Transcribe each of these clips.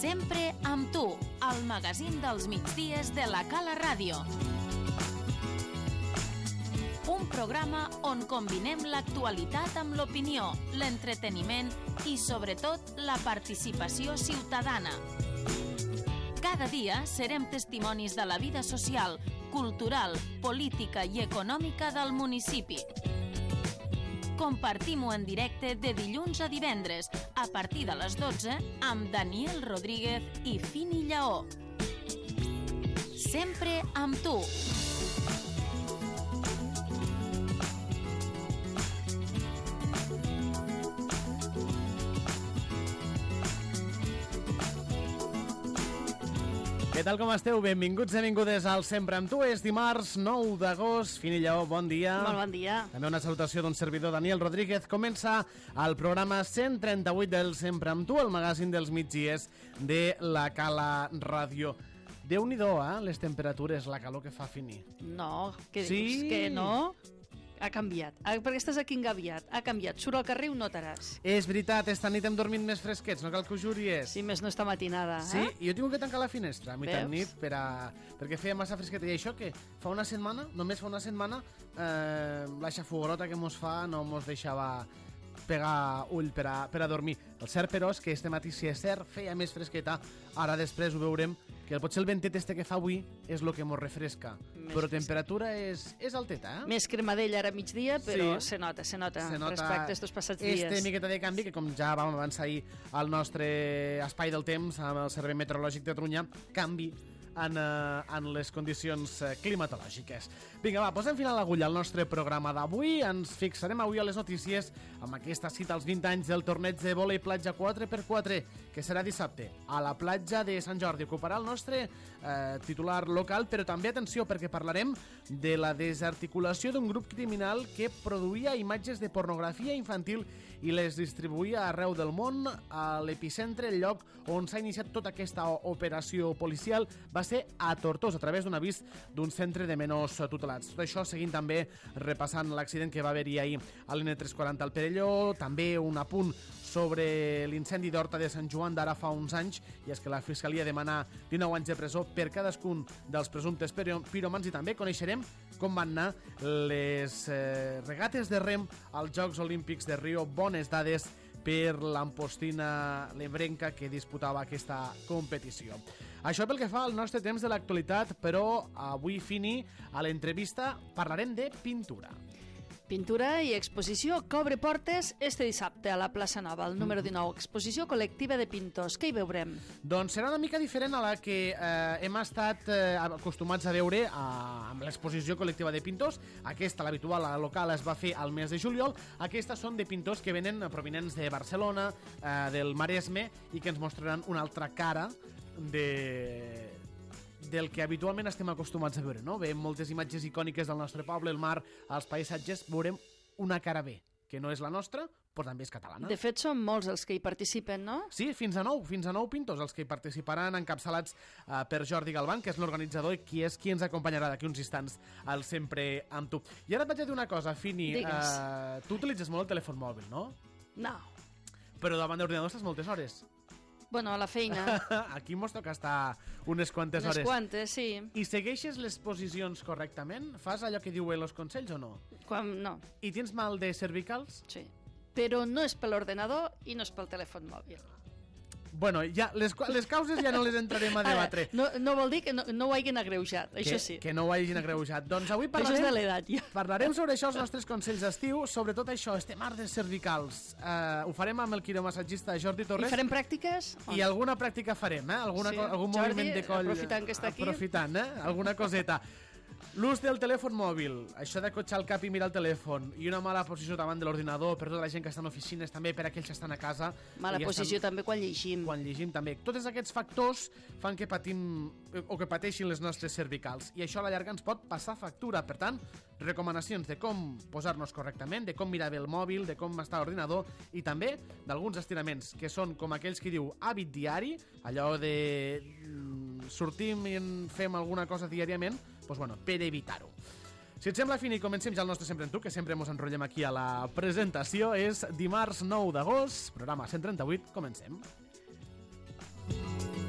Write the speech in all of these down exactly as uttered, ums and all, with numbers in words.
Sempre amb tu, el magazín dels migdies de la Cala Ràdio. Un programa on combinem l'actualitat amb l'opinió, l'entreteniment i, sobretot, la participació ciutadana. Cada dia serem testimonis de la vida social, cultural, política i econòmica del municipi. Compartim-ho en directe de dilluns a divendres, a partir de les dotze, amb Daniel Rodríguez i Fini Lleó. Sempre amb tu. Què tal, com esteu? Benvinguts i benvingudes al Sempre amb tu. És dimarts nou d'agost. Fini Lleó, bon dia. Molt bon dia. També una salutació d'un servidor, Daniel Rodríguez. Comença el programa cent trenta-vuit del Sempre amb tu, el magazín dels migdies de la Cala Ràdio. Déu-n'hi-do, eh? Les temperatures, la calor que fa, Fini. No, què Sí. dius? Que no? Ha canviat. Ah, perquè estàs aquí engaviat. Ha canviat. Surt al carrer i ho notaràs. És veritat, esta nit hem dormit més fresquets, no cal que ho juries. Si més no està matinada, Sí, eh? i jo he tingut que tancar la finestra a mitjanit Veus? nit per a... perquè feia massa fresqueta. I això que fa una setmana, només fa una setmana, eh, la xafogorota que mos fa no mos deixava pegar ull per a, per a dormir. El cert, però, és que este matí, si és cert, feia més fresqueta. Ara després ho veurem, que potser el ventet este que fa avui és el que mos refresca. Més però fresca. temperatura és, és alteta, eh? Més cremadella ara a migdia, però Sí. se nota, se nota, Se nota respecte a estos passats este dies. miqueta de canvi que, com ja vam avançar ahir al nostre espai del temps amb el Servei Meteorològic de Catalunya, canvi en, eh, en les condicions eh, climatològiques. Vinga, va, posem final a l'agulla al nostre programa d'avui. Ens fixarem avui a les notícies amb aquesta cita als vint anys del torneig de vòlei platja quatre per quatre, que serà dissabte a la platja de Sant Jordi. Ocuparà el nostre eh, titular local, però també, atenció, perquè parlarem de la desarticulació d'un grup criminal que produïa imatges de pornografia infantil i les distribuïa arreu del món. A l'epicentre, el lloc on s'ha iniciat tota aquesta operació policial, va ser a Tortosa, a través d'un avís d'un centre de menors tutelats. Tot això seguint també repassant l'accident que va haver-hi ahir a l'N tres quaranta al Perelló, també un apunt sobre l'incendi d'Horta de Sant Joan d'ara fa uns anys, i és que la Fiscalia demana dinou anys de presó per cadascun dels presumptes piròmans, i també coneixerem com van anar les eh, regates de rem als Jocs Olímpics de Rio. Bones dades per l'ampostina lebrenca que disputava aquesta competició. Això pel que fa al nostre temps de l'actualitat, però avui, Fini, a l'entrevista parlarem de pintura. Pintura i exposició que obre portes este dissabte a la plaça Nova, el número dinou, exposició col·lectiva de pintors. Què hi veurem? Doncs serà una mica diferent a la que eh, hem estat eh, acostumats a veure a, amb l'exposició col·lectiva de pintors. Aquesta, l'habitual, la local, es va fer al mes de juliol. Aquestes són de pintors que venen provinents de Barcelona, eh, del Maresme, i que ens mostraran una altra cara de... del que habitualment estem acostumats a veure, no? Veiem moltes imatges icòniques del nostre poble, el mar, els paisatges, veurem una cara B, que no és la nostra, però també és catalana. De fet, són molts els que hi participen, no? Sí, fins a nou, fins a nou pintors els que hi participaran, encapçalats uh, per Jordi Galván, que és l'organitzador i qui és qui ens acompanyarà d'aquí uns instants al Sempre amb tu. I ara et vaig a dir una cosa, Fini. Uh, tu utilitzes molt el telèfon mòbil, no? No. Però davant d'ordinador estàs moltes hores. Bueno, a la feina. Aquí mos toca estar unes quantes Unes hores. Unes quantes, sí. I segueixes les posicions correctament? Fas allò que diuen els consells o no? Quan, no. I tens mal de cervicals? Sí. Però no és per l'ordenador i no és pel telèfon mòbil. Bueno, ja, les, les causes ja no les entrarem a debatre. Ara, no, no vol dir que no, no ho hagin agreujat, que, això sí. Que no ho hagin agreujat. Doncs avui parlarem, això és de l'edat, ja. Parlarem sobre això, els nostres consells d'estiu, sobretot això, este mar de cervicals. Uh, ho farem amb el quiromassatgista Jordi Torres. I farem pràctiques? I alguna pràctica farem, eh? Alguna, sí. Algun Jordi, moviment de coll. Aprofitant que està aquí. Aprofitant, eh? Alguna coseta. L'ús del telèfon mòbil, això de cotxar el cap i mirar el telèfon, i una mala posició davant de l'ordinador per tota la gent que està en oficines, també per aquells que estan a casa. Mala posició estan... també quan llegim. Quan llegim també. Tots aquests factors fan que patim o que pateixin les nostres cervicals, i això a la llarga ens pot passar factura. Per tant, recomanacions de com posar-nos correctament, de com mirar bé el mòbil, de com està l'ordinador, i també d'alguns estiraments, que són com aquells que diu hàbit diari, allò de sortim i en fem alguna cosa diàriament, doncs bueno, per evitar-ho. Si et sembla, Fini, comencem ja el nostre Sempre en tu, que sempre ens enrotllem aquí a la presentació. És dimarts nou d'agost, programa cent trenta-vuit, comencem.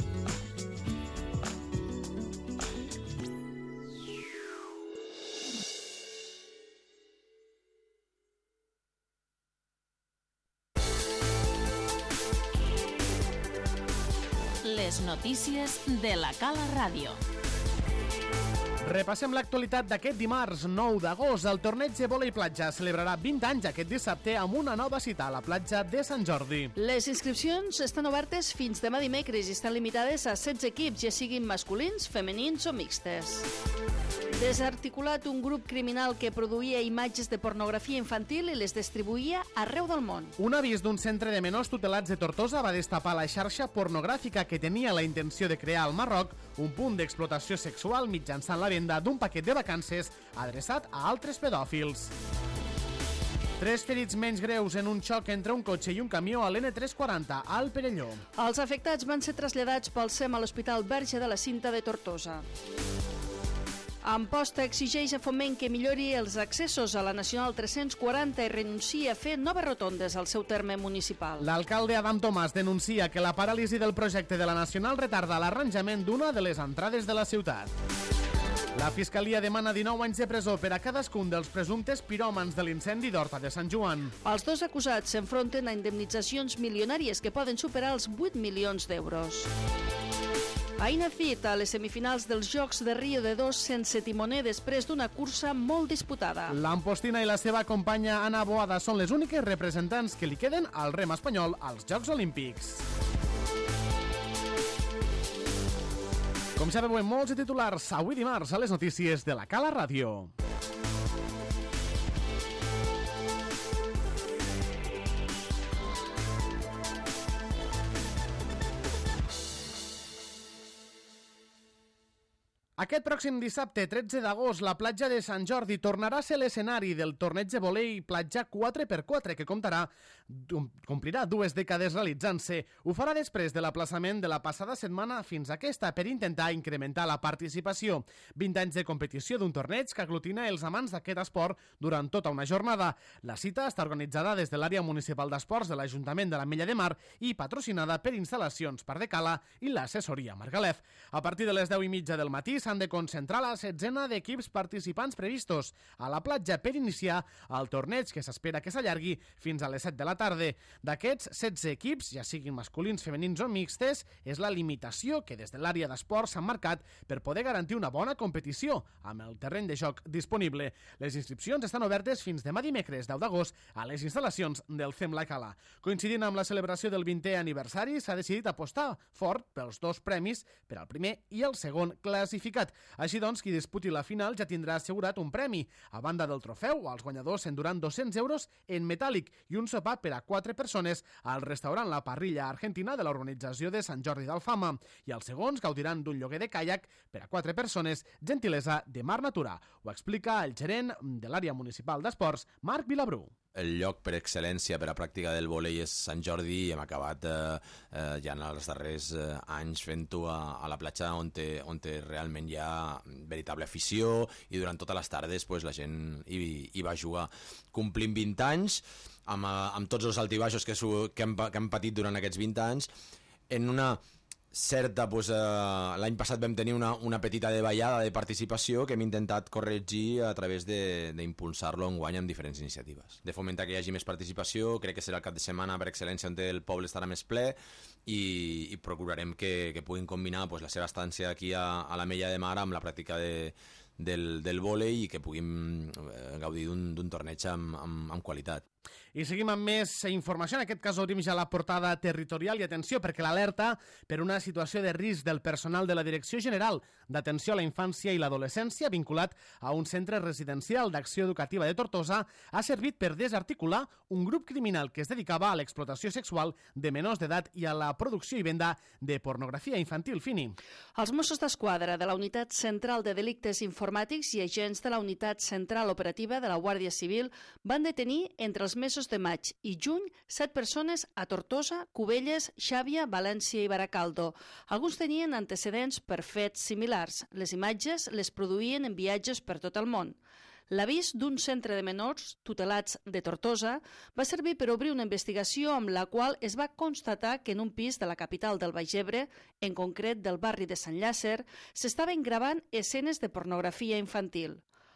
Les notícies de la Cala Ràdio. Repassem l'actualitat d'aquest dimarts nou d'agost. El torneig de vòlei platja celebrarà vint anys aquest dissabte amb una nova cita a la platja de Sant Jordi. Les inscripcions estan obertes fins demà dimecres i estan limitades a setze equips, ja siguin masculins, femenins o mixtes. Desarticulat un grup criminal que produïa imatges de pornografia infantil i les distribuïa arreu del món. Un avís d'un centre de menors tutelats de Tortosa va destapar la xarxa pornogràfica que tenia la intenció de crear al Marroc un punt d'explotació sexual mitjançant la venda d'un paquet de vacances adreçat a altres pedòfils. Tres ferits menys greus en un xoc entre un cotxe i un camió a l'N tres quaranta, al Perelló. Els afectats van ser traslladats pel SEM a l'Hospital Verge de la Cinta de Tortosa. Amposta exigeix a Foment que millori els accessos a la Nacional tres-cents quaranta i renuncia a fer noves rotondes al seu terme municipal. L'alcalde Adam Tomàs denuncia que la paràlisi del projecte de la Nacional retarda l'arranjament d'una de les entrades de la ciutat. La Fiscalia demana dinou anys de presó per a cadascun dels presumptes piròmans de l'incendi d'Horta de Sant Joan. Els dos acusats s'enfronten a indemnitzacions milionàries que poden superar els vuit milions d'euros. Ainacit a les semifinals dels Jocs de Rio de dos sense timoner després d'una cursa molt disputada. L'Ampostina i la seva companya Ana Boada són les úniques representants que li queden al rem espanyol als Jocs Olímpics. Com ja veuen molts de titulars, avui dimarts a les notícies de la Cala Ràdio. Aquest pròxim dissabte, tretze d'agost, la platja de Sant Jordi tornarà a ser l'escenari del torneig de vòlei platja quatre per quatre, que comptarà, complirà dues dècades realitzant-se. Ho farà després de l'aplaçament de la passada setmana fins a aquesta per intentar incrementar la participació. vint anys de competició d'un torneig que aglutina els amants d'aquest esport durant tota una jornada. La cita està organitzada des de l'àrea municipal d'esports de l'Ajuntament de l'Ametlla de Mar i patrocinada per instal·lacions Pardecala i l'assessoria Margalef. A partir de les deu i mitja del matí s'han de concentrar la setzena d'equips participants previstos a la platja per iniciar el torneig, que s'espera que s'allargui fins a les set de la tarda. D'aquests setze equips, ja siguin masculins, femenins o mixtes, és la limitació que des de l'àrea d'esports s'han marcat per poder garantir una bona competició amb el terreny de joc disponible. Les inscripcions estan obertes fins demà dimecres deu d'agost a les instal·lacions del C E M La Cala. Coincidint amb la celebració del vintè aniversari, s'ha decidit apostar fort pels dos premis, per al primer i el segon classificat. Així doncs, qui disputi la final ja tindrà assegurat un premi. A banda del trofeu, els guanyadors s'enduran dos-cents euros en metàl·lic i un sopar per a quatre persones al restaurant La Parrilla Argentina de l'organització de Sant Jordi d'Alfama. I els segons gaudiran d'un lloguer de caiac per a quatre persones, gentilesa de Mar Natura. Ho explica el gerent de l'àrea municipal d'esports, Marc Vilabrú. El lloc per excel·lència per a pràctica del vòlei és Sant Jordi i hem acabat eh, eh, ja en els darrers eh, anys fent-ho a, a la platja on, te, on te realment hi ha veritable afició i durant totes les tardes pues, la gent hi, hi va jugar. Complim vint anys amb, amb tots els altibaixos que, que, hem, que hem patit durant aquests vint anys en una certa, doncs, eh, l'any passat vam tenir una, una petita davallada de participació que hem intentat corregir a través d'impulsar-lo enguany amb diferents iniciatives. De fomentar que hi hagi més participació, crec que serà el cap de setmana per excel·lència on el poble estarà més ple i, i procurarem que, que puguin combinar doncs, la seva estància aquí a, a l'Ametlla de Mar amb la pràctica de, del, del vòlei i que puguin eh, gaudir d'un torneig amb, amb, amb qualitat. I seguim amb més informació. En aquest cas obrim ja la portada territorial i atenció perquè l'alerta per una situació de risc del personal de la Direcció General d'Atenció a la Infància i l'Adolescència vinculat a un centre residencial d'Acció Educativa de Tortosa ha servit per desarticular un grup criminal que es dedicava a l'explotació sexual de menors d'edat i a la producció i venda de pornografia infantil. Fini. Els Mossos d'Esquadra de la Unitat Central de Delictes Informàtics i agents de la Unitat Central Operativa de la Guàrdia Civil van detenir entre els mesos de maig i juny set persones a Tortosa, Cubelles, Xàbia, València i Baracaldo. Alguns tenien antecedents per fets similars. Les imatges les produïen en viatges per tot el món. L'avís d'un centre de menors tutelats de Tortosa va servir per obrir una investigació amb la qual es va constatar que en un pis de la capital del Baix Ebre, en concret del barri de Sant Llàcer, s'estaven gravant escenes de pornografia infantil.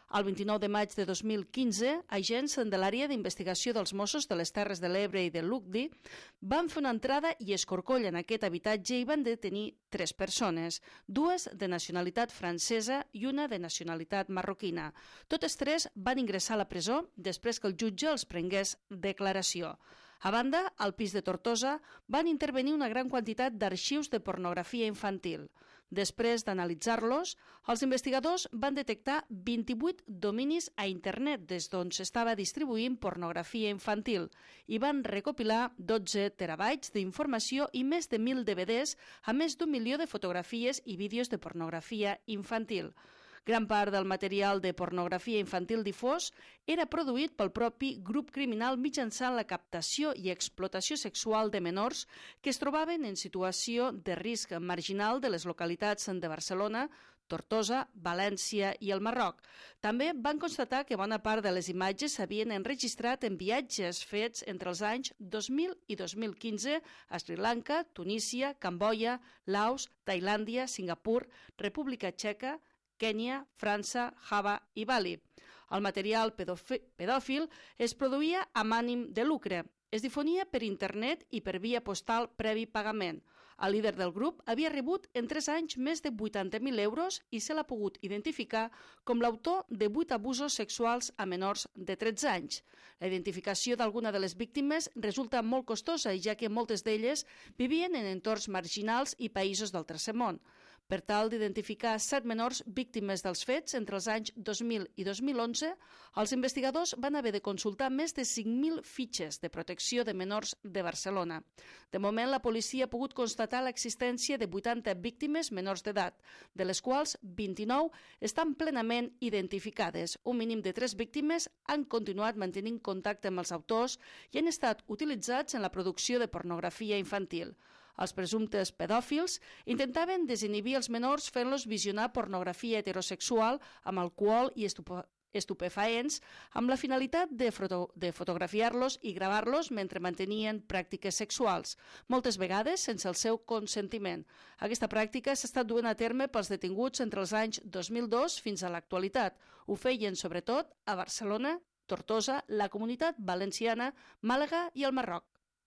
El vint-i-nou de maig de dos mil quinze, agents de l'àrea d'investigació dels Mossos de les Terres de l'Ebre i de Lucdi van fer una entrada i escorcoll en aquest habitatge i van detenir tres persones, dues de nacionalitat francesa i una de nacionalitat marroquina. Totes tres van ingressar a la presó després que el jutge els prengués declaració. A banda, al pis de Tortosa van intervenir una gran quantitat d'arxius de pornografia infantil. Després d'analitzar-los, els investigadors van detectar vint-i-vuit dominis a internet des d'on s'estava distribuint pornografia infantil i van recopilar dotze terabytes d'informació i més de mil D V Ds, a més d'un milió de fotografies i vídeos de pornografia infantil. Gran part del material de pornografia infantil difós era produït pel propi grup criminal mitjançant la captació i explotació sexual de menors que es trobaven en situació de risc marginal de les localitats de Barcelona, Tortosa, València i el Marroc. També van constatar que bona part de les imatges s'havien enregistrat en viatges fets entre els anys dos mil i dos mil quinze a Sri Lanka, Tunísia, Camboya, Laos, Tailàndia, Singapur, República Txeca, Kènia, França, Java i Bali. El material pedòfil es produïa amb ànim de lucre. Es difonia per internet i per via postal previ pagament. El líder del grup havia rebut en tres anys més de vuitanta mil euros i se l'ha pogut identificar com l'autor de vuit abusos sexuals a menors de tretze anys. La identificació d'alguna de les víctimes resulta molt costosa, ja que moltes d'elles vivien en entorns marginals i països del tercer món. Per tal d'identificar set menors víctimes dels fets entre els anys dos mil i dos mil onze, els investigadors van haver de consultar més de cinc mil fitxes de protecció de menors de Barcelona. De moment, la policia ha pogut constatar l'existència de vuitanta víctimes menors d'edat, de les quals vint-i-nou estan plenament identificades. Un mínim de tres víctimes han continuat mantenint contacte amb els autors i han estat utilitzats en la producció de pornografia infantil. Els presumptes pedòfils intentaven desinhibir els menors fent-los visionar pornografia heterosexual amb alcohol i estupefaents amb la finalitat de, foto de fotografiar-los i gravar-los mentre mantenien pràctiques sexuals, moltes vegades sense el seu consentiment. Aquesta pràctica s'ha estat duent a terme pels detinguts entre els anys dos mil dos fins a l'actualitat. Ho feien sobretot a Barcelona, Tortosa, la Comunitat Valenciana, Màlaga i el Marroc.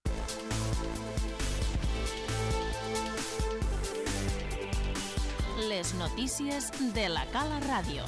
Les notícies de la Cala Ràdio.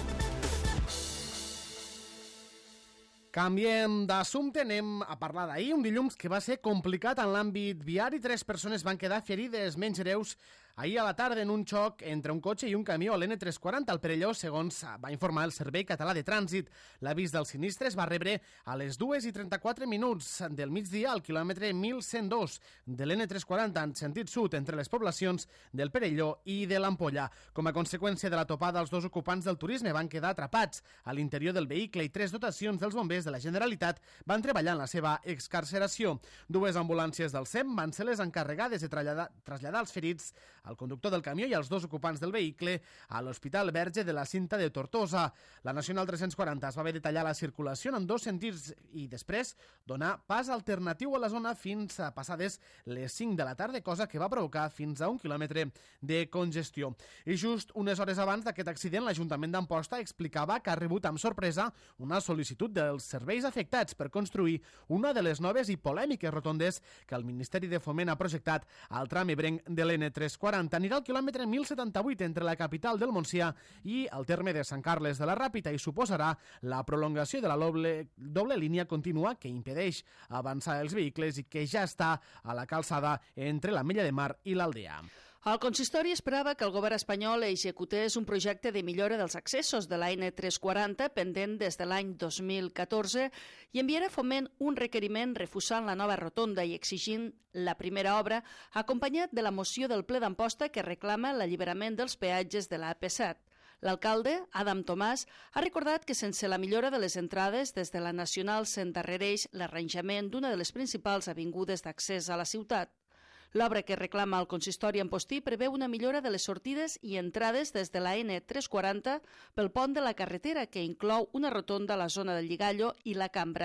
Canviem d'assumpte, anem a parlar d'ahir, un dilluns que va ser complicat en l'àmbit viari. Tres persones van quedar ferides menys greus ahir a la tarda en un xoc entre un cotxe i un camió a l'N tres quaranta al Perelló, segons va informar el Servei Català de Trànsit. L'avís del sinistre es va rebre a les dues i trenta-quatre minuts del migdia al quilòmetre mil cent dos de l'N tres quaranta en sentit sud entre les poblacions del Perelló i de l'Ampolla. Com a conseqüència de la topada, els dos ocupants del turisme van quedar atrapats a l'interior del vehicle i tres dotacions dels bombers de la Generalitat van treballar en la seva excarceració. Dues ambulàncies del S E M van ser les encarregades de traslladar, traslladar els ferits, el conductor del camió i els dos ocupants del vehicle, a l'Hospital Verge de la Cinta de Tortosa. La Nacional tres-cents quaranta es va haver de tallar la circulació en dos sentits i després donar pas alternatiu a la zona fins a passades les cinc de la tarda, cosa que va provocar fins a un quilòmetre de congestió. I just unes hores abans d'aquest accident, l'Ajuntament d'Amposta explicava que ha rebut amb sorpresa una sol·licitud dels serveis afectats per construir una de les noves i polèmiques rotondes que el Ministeri de Foment ha projectat al tram ebrenc de l'N tres quaranta. Anirà al quilòmetre mil setanta-vuit entre la capital del Montsià i el terme de Sant Carles de la Ràpita i suposarà la prolongació de la doble, doble línia contínua que impedeix avançar els vehicles i que ja està a la calçada entre l'Ametlla de Mar i l'Aldea. El consistori esperava que el govern espanyol executés un projecte de millora dels accessos de la N tres quaranta pendent des de l'any dos mil catorze i enviarà a Foment un requeriment refusant la nova rotonda i exigint la primera obra, acompanyat de la moció del ple d'Amposta que reclama l'alliberament dels peatges de la A P set. L'alcalde, Adam Tomàs, ha recordat que sense la millora de les entrades des de la Nacional s'endarrereix l'arranjament d'una de les principals avingudes d'accés a la ciutat. L'obra que reclama el consistori ampostí preveu una millora de les sortides i entrades des de la N tres quaranta pel pont de la carretera, que inclou una rotonda a la zona del Lligallo i la Cambra.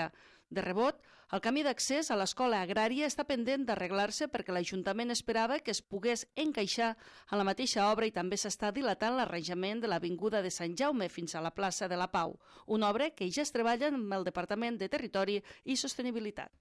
De rebot, el camí d'accés a l'escola agrària està pendent d'arreglar-se perquè l'Ajuntament esperava que es pogués encaixar en la mateixa obra i també s'està dilatant l'arranjament de l'Avinguda de Sant Jaume fins a la plaça de la Pau, una obra que ja es treballa amb el Departament de Territori i Sostenibilitat.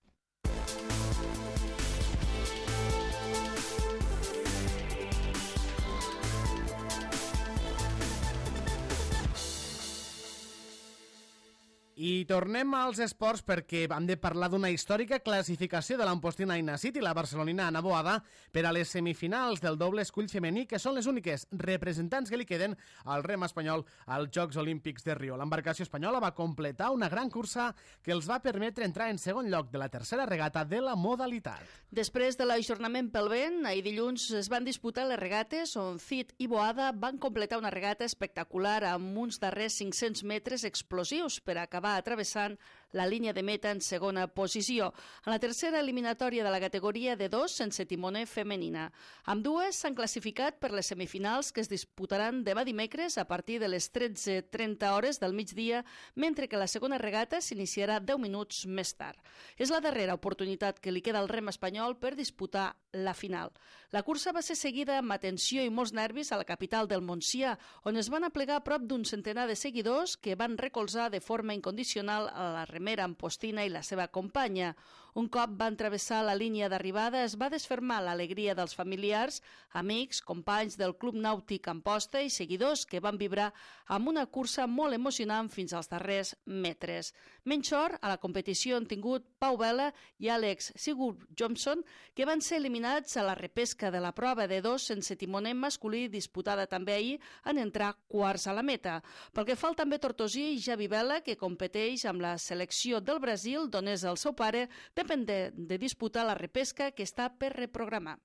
I tornem als esports perquè hem de parlar d'una històrica classificació de l'Ampostina Aina City, la barcelonina Ana Boada, per a les semifinals del doble escull femení, que són les úniques representants que li queden al rem espanyol als Jocs Olímpics de Rio. L'embarcació espanyola va completar una gran cursa que els va permetre entrar en segon lloc de la tercera regata de la modalitat. Després de l'ajornament pel vent, ahir dilluns es van disputar les regates on Cid i Boada van completar una regata espectacular amb uns darrers cinc-cents metres explosius per acabar atravessant la línia de meta en segona posició, en la tercera eliminatòria de la categoria de dos sense timoner femenina. Ambdues s'han classificat per les semifinals que es disputaran demà dimecres a partir de les tretze trenta hores del migdia, mentre que la segona regata s'iniciarà deu minuts més tard. És la darrera oportunitat que li queda al rem espanyol per disputar la final. La cursa va ser seguida amb atenció i molts nervis a la capital del Montsià, on es van aplegar prop d'un centenar de seguidors que van recolzar de forma incondicional a la remera Ampostina i la seva companya. Un cop van travessar la línia d'arribada es va desfermar l'alegria dels familiars, amics, companys del Club Nàutic Amposta i seguidors que van vibrar amb una cursa molt emocionant fins als darrers metres. Menys sort, a la competició han tingut Pau Vela i Àlex Sigurd Johnson, que van ser eliminats a la repesca de la prova de dos sense timoner masculí disputada també ahir en entrar quarts a la meta. Pel que fa al també tortosí Javi Vela, que competeix amb la selecció del Brasil, d'on és el seu pare, depèn de, de disputar la repesca que està per reprogramar.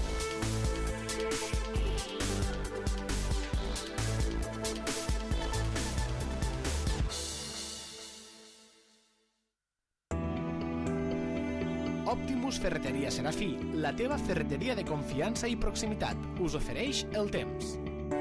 Optimus Ferreteria Serafí, la teva ferreteria de confiança i proximitat, us ofereix el temps.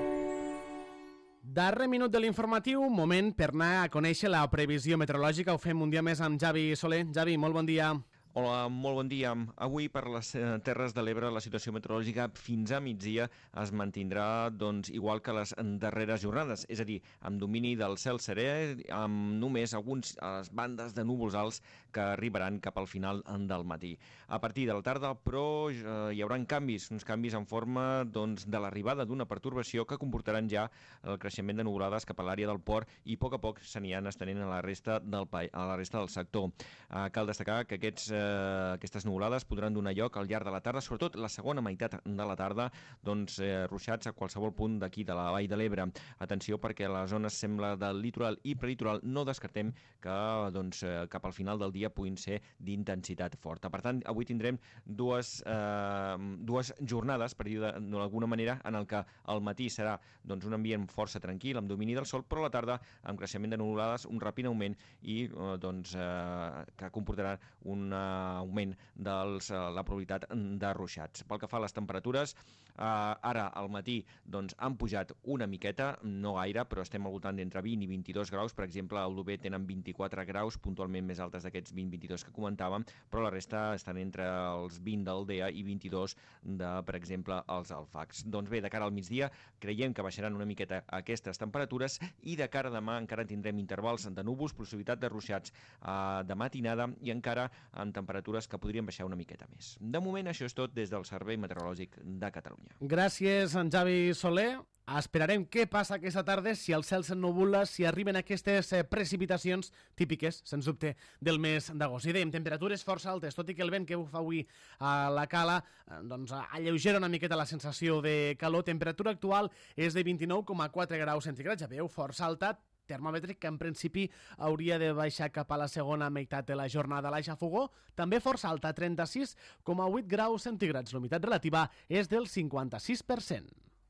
Darrer minut de l'informatiu, moment per anar a conèixer la previsió meteorològica. Ho fem un dia més amb Javi Soler. Javi, molt bon dia. Hola, molt bon dia. Avui per les Terres de l'Ebre la situació meteorològica fins a migdia es mantindrà doncs, igual que les darreres jornades, és a dir, amb domini del cel serè, amb només algunes bandes de núvols alts que arribaran cap al final del matí. A partir de la tarda, però, eh, hi haurà canvis, uns canvis en forma doncs, de l'arribada d'una pertorbació que comportaran ja el creixement de nuvolades cap a l'àrea del port i a poc a poc s'aniran estenent a la resta del, a la resta del sector. Eh, cal destacar que aquests Eh, aquestes nuvolades podran donar lloc al llarg de la tarda, sobretot la segona meitat de la tarda, doncs eh, ruixats a qualsevol punt d'aquí de la Vall de l'Ebre. Atenció perquè la zona sembla del litoral i prelitoral no descartem que doncs, eh, cap al final del dia puguin ser d'intensitat forta. Per tant, avui tindrem dues, eh, dues jornades, per dir d'alguna manera, en el que al matí serà doncs, un ambient força tranquil, amb domini del sol, però a la tarda, amb creixement de nuvolades, un ràpid augment i eh, doncs, eh, que comportarà una augment de la probabilitat de ruixats. Pel que fa a les temperatures, eh, ara al matí doncs, han pujat una miqueta, no gaire, però estem al voltant d'entre vint i vint-i-dos graus. Per exemple, a Aldover tenen vint-i-quatre graus, puntualment més altes d'aquests vint a vint-i-dos que comentàvem, però la resta estan entre els vint d'Aldea i vint-i-dos de, per exemple, els Alfacs. Doncs bé, de cara al migdia, creiem que baixaran una miqueta aquestes temperatures i de cara a demà encara tindrem intervals de núvols, possibilitat de ruixats eh, de matinada i encara en temperatures que podrien baixar una miqueta més. De moment, això és tot des del Servei Meteorològic de Catalunya. Gràcies, en Javi Soler. Esperarem què passa aquesta tarda, si el cel s'ennubula, si arriben aquestes eh, precipitacions típiques, sens dubte, del mes d'agost. I dèiem, temperatures força altes, tot i que el vent que bufa avui a la Cala eh, doncs, alleugera una miqueta la sensació de calor. Temperatura actual és de vint-i-nou coma quatre graus centígrads, ja veieu, força alta, termòmetre que en principi hauria de baixar cap a la segona meitat de la jornada. La Xafogó també força alta, trenta-sis coma vuit graus centígrads. L'humitat relativa és del cinquanta-sis per cent.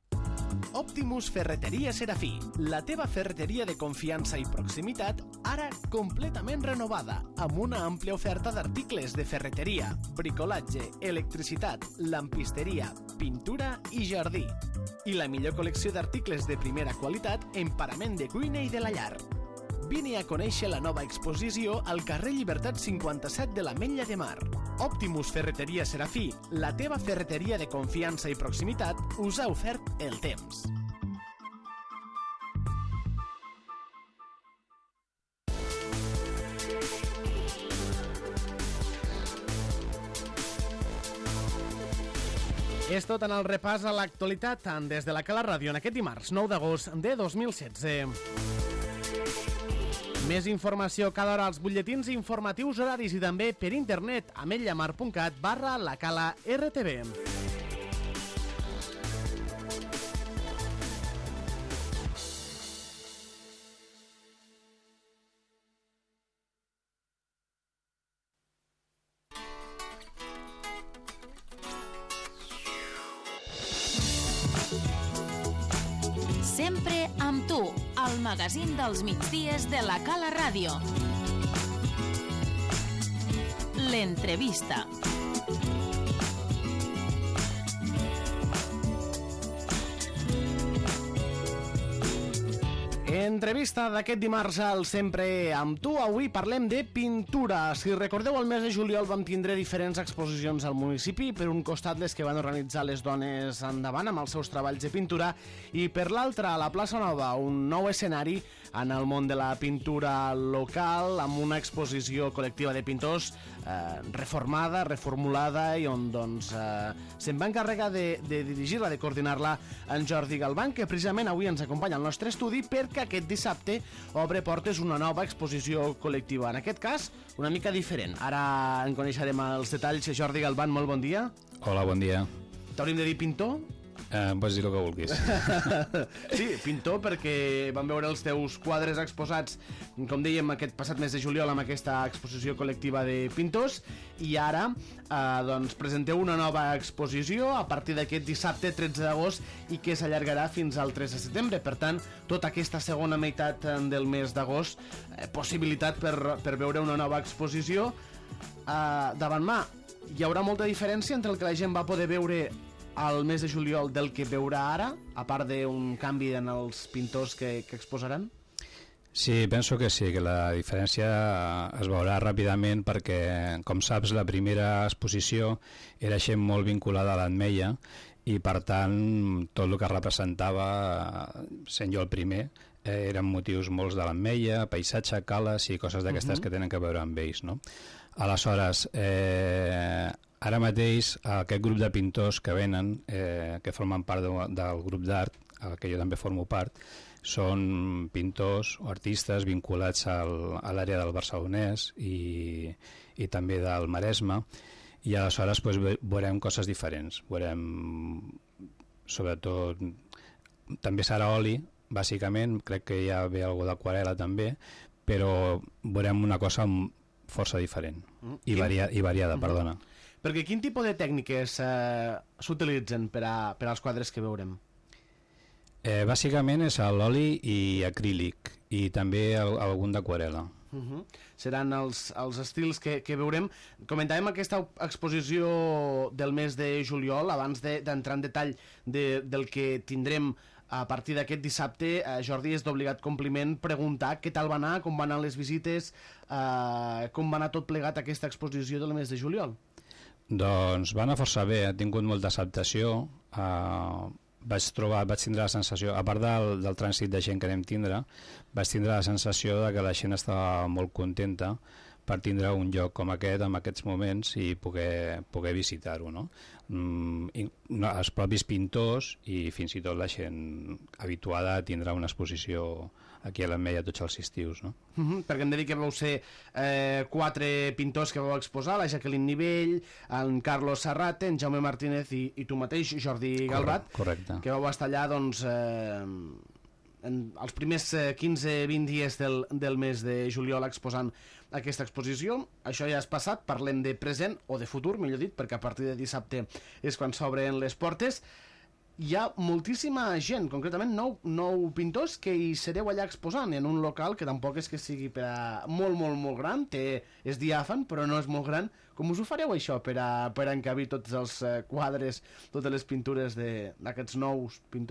Optimus Ferreteria Serafí, la teva ferreteria de confiança i proximitat, ara completament renovada, amb una àmplia oferta d'articles de ferreteria, bricolatge, electricitat, lampisteria, pintura i jardí. I la millor col·lecció d'articles de primera qualitat en parament de cuina i de la llar. Vine a conèixer la nova exposició al carrer Llibertat cinquanta-set de l'Ametlla de Mar. Optimus Ferreteria Serafí, la teva ferreteria de confiança i proximitat, us ha ofert el temps. És tot en el repàs a l'actualitat des de la Cala Ràdio en aquest dimarts nou d'agost de dos mil setze. Més informació cada hora als butlletins informatius horaris i també per internet a ametllamar.cat barra la Cala R T B. Sempre amb tu, al magazín dels migdies de la Cala Ràdio. L'entrevista. Entrevista d'aquest dimarts al Sempre amb tu. Avui parlem de pintura. Si recordeu, el mes de juliol vam tindre diferents exposicions al municipi. Per un costat, les que van organitzar les dones endavant amb els seus treballs de pintura, i per l'altre, a la plaça Nova, un nou escenari en el món de la pintura local, amb una exposició col·lectiva de pintors eh, reformada, reformulada, i on doncs, eh, se'n va encarregar de, de dirigir-la, de coordinar-la, en Jordi Galván, que precisament avui ens acompanya al nostre estudi perquè aquest dissabte obre portes una nova exposició col·lectiva. En aquest cas, una mica diferent. Ara en coneixerem els detalls. Jordi Galván, molt bon dia. Hola, bon dia. T'hauríem de dir pintor? Eh, pots dir el que vulguis. Sí, pintor, perquè vam veure els teus quadres exposats, com dèiem, aquest passat mes de juliol amb aquesta exposició col·lectiva de pintors, i ara eh, doncs, presenteu una nova exposició a partir d'aquest dissabte tretze d'agost i que s'allargarà fins al tres de setembre. Per tant, tota aquesta segona meitat del mes d'agost, eh, possibilitat per, per veure una nova exposició eh, davant mà. Hi haurà molta diferència entre el que la gent va poder veure al mes de juliol del que veurà ara, a part d'un canvi en els pintors que, que exposaran? Sí, penso que sí, que la diferència es veurà ràpidament perquè, com saps, la primera exposició era gent molt vinculada a l'Ametlla i, per tant, tot el que representava, sent jo el primer, eh, eren motius molts de l'Ametlla, paisatge, cales i coses d'aquestes uh-huh. que tenen que veure amb ells, no? Aleshores, eh, ara mateix aquest grup de pintors que venen, eh, que formen part de, del grup d'art, al que jo també formo part, són pintors o artistes vinculats al, a l'àrea del Barcelonès i, i també del Maresme, i aleshores pues, veurem coses diferents. Veurem, sobretot, també serà oli, bàsicament, crec que ja ve alguna d'aquarel·la també, però veurem una cosa força diferent i, varia, i variada, uh-huh. perdona. Perquè quin tipus de tècniques eh, s'utilitzen per, a, per als quadres que veurem? Eh, bàsicament és l'oli i acrílic i també el, algun d'aquarel·la. Uh-huh. Seran els, els estils que, que veurem. Comentàvem aquesta exposició del mes de juliol, abans d'entrar de, en detall de, del que tindrem a partir d'aquest dissabte. eh, Jordi, és d'obligat compliment preguntar què tal va anar, com van anar les visites, eh, com va anar tot plegat aquesta exposició del mes de juliol. Doncs va anar força bé, ha tingut molta acceptació, eh, vaig trobar, vaig tindre la sensació, a part del, del trànsit de gent que anem tindre, vaig tindre la sensació de que la gent estava molt contenta per tindre un lloc com aquest en aquests moments i poder, poder visitar-ho, no? Mm, i, no, els propis pintors i fins i tot la gent habituada a tindre una exposició aquí a l'Ametlla tots els estius, no? Uh-huh, perquè em de dir que vau ser eh, quatre pintors que vau exposar, la Jacqueline Nivell, en Carlos Serrate, en Jaume Martínez i, i tu mateix, Jordi Galvat, correcte. Que vau estar allà doncs, eh, en els primers quinze vint dies del, del mes de juliol exposant aquesta exposició. Això ja és passat, parlem de present o de futur, millor dit, perquè a partir de dissabte és quan s'obren les portes. Hi ha moltíssima gent, concretament nou, nou pintors que hi sereu allà exposant en un local que tampoc és que sigui per a molt, molt, molt gran, té, és diàfan però no és molt gran. Com us ho fareu això per a, per a encabir tots els eh, quadres, totes les pintures d'aquests nous pintors?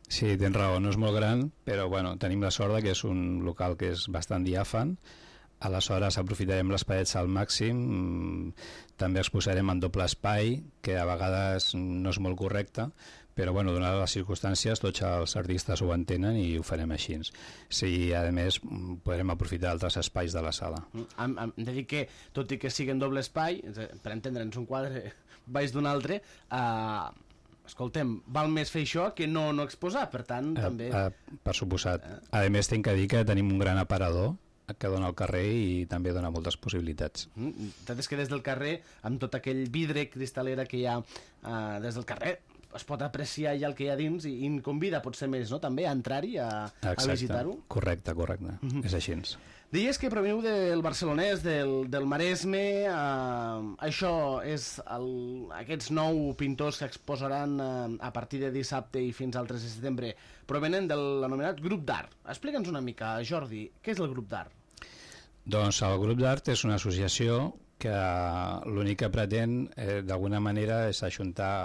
Sí, tens raó, no és molt gran, però bueno, tenim la sort que és un local que és bastant diàfan. Aleshores aprofitarem les parets al màxim, també exposarem en doble espai, que a vegades no és molt correcte, però bueno, donades les circumstàncies tots els artistes ho entenen i ho farem així. Sí, a més podrem aprofitar altres espais de la sala. Hem, hem de dir que, tot i que sigui en doble espai, per entendre'ns un quadre baix d'un altre, eh, escoltem, val més fer això que no, no exposar, per tant, eh, també... Eh, per suposat. Eh. A més, tinc que dir que tenim un gran aparador que dona al carrer i també dona moltes possibilitats. Mm, tant és que des del carrer, amb tot aquell vidre cristalera que hi ha eh, des del carrer, es pot apreciar ja el que hi ha dins i, i convida, potser més, no?, també a entrar-hi, a, a visitar-ho. Correcte, correcte, mm-hmm. És així. Deies que proveniu del barcelonès, del, del Maresme, eh, això és el, aquests nou pintors que exposaran eh, a partir de dissabte i fins al tres de setembre, provenen de l'anomenat grup d'art. Explica'ns una mica, Jordi, què és el grup d'art? Doncs el grup d'art és una associació que l'únic que pretén eh, d'alguna manera és ajuntar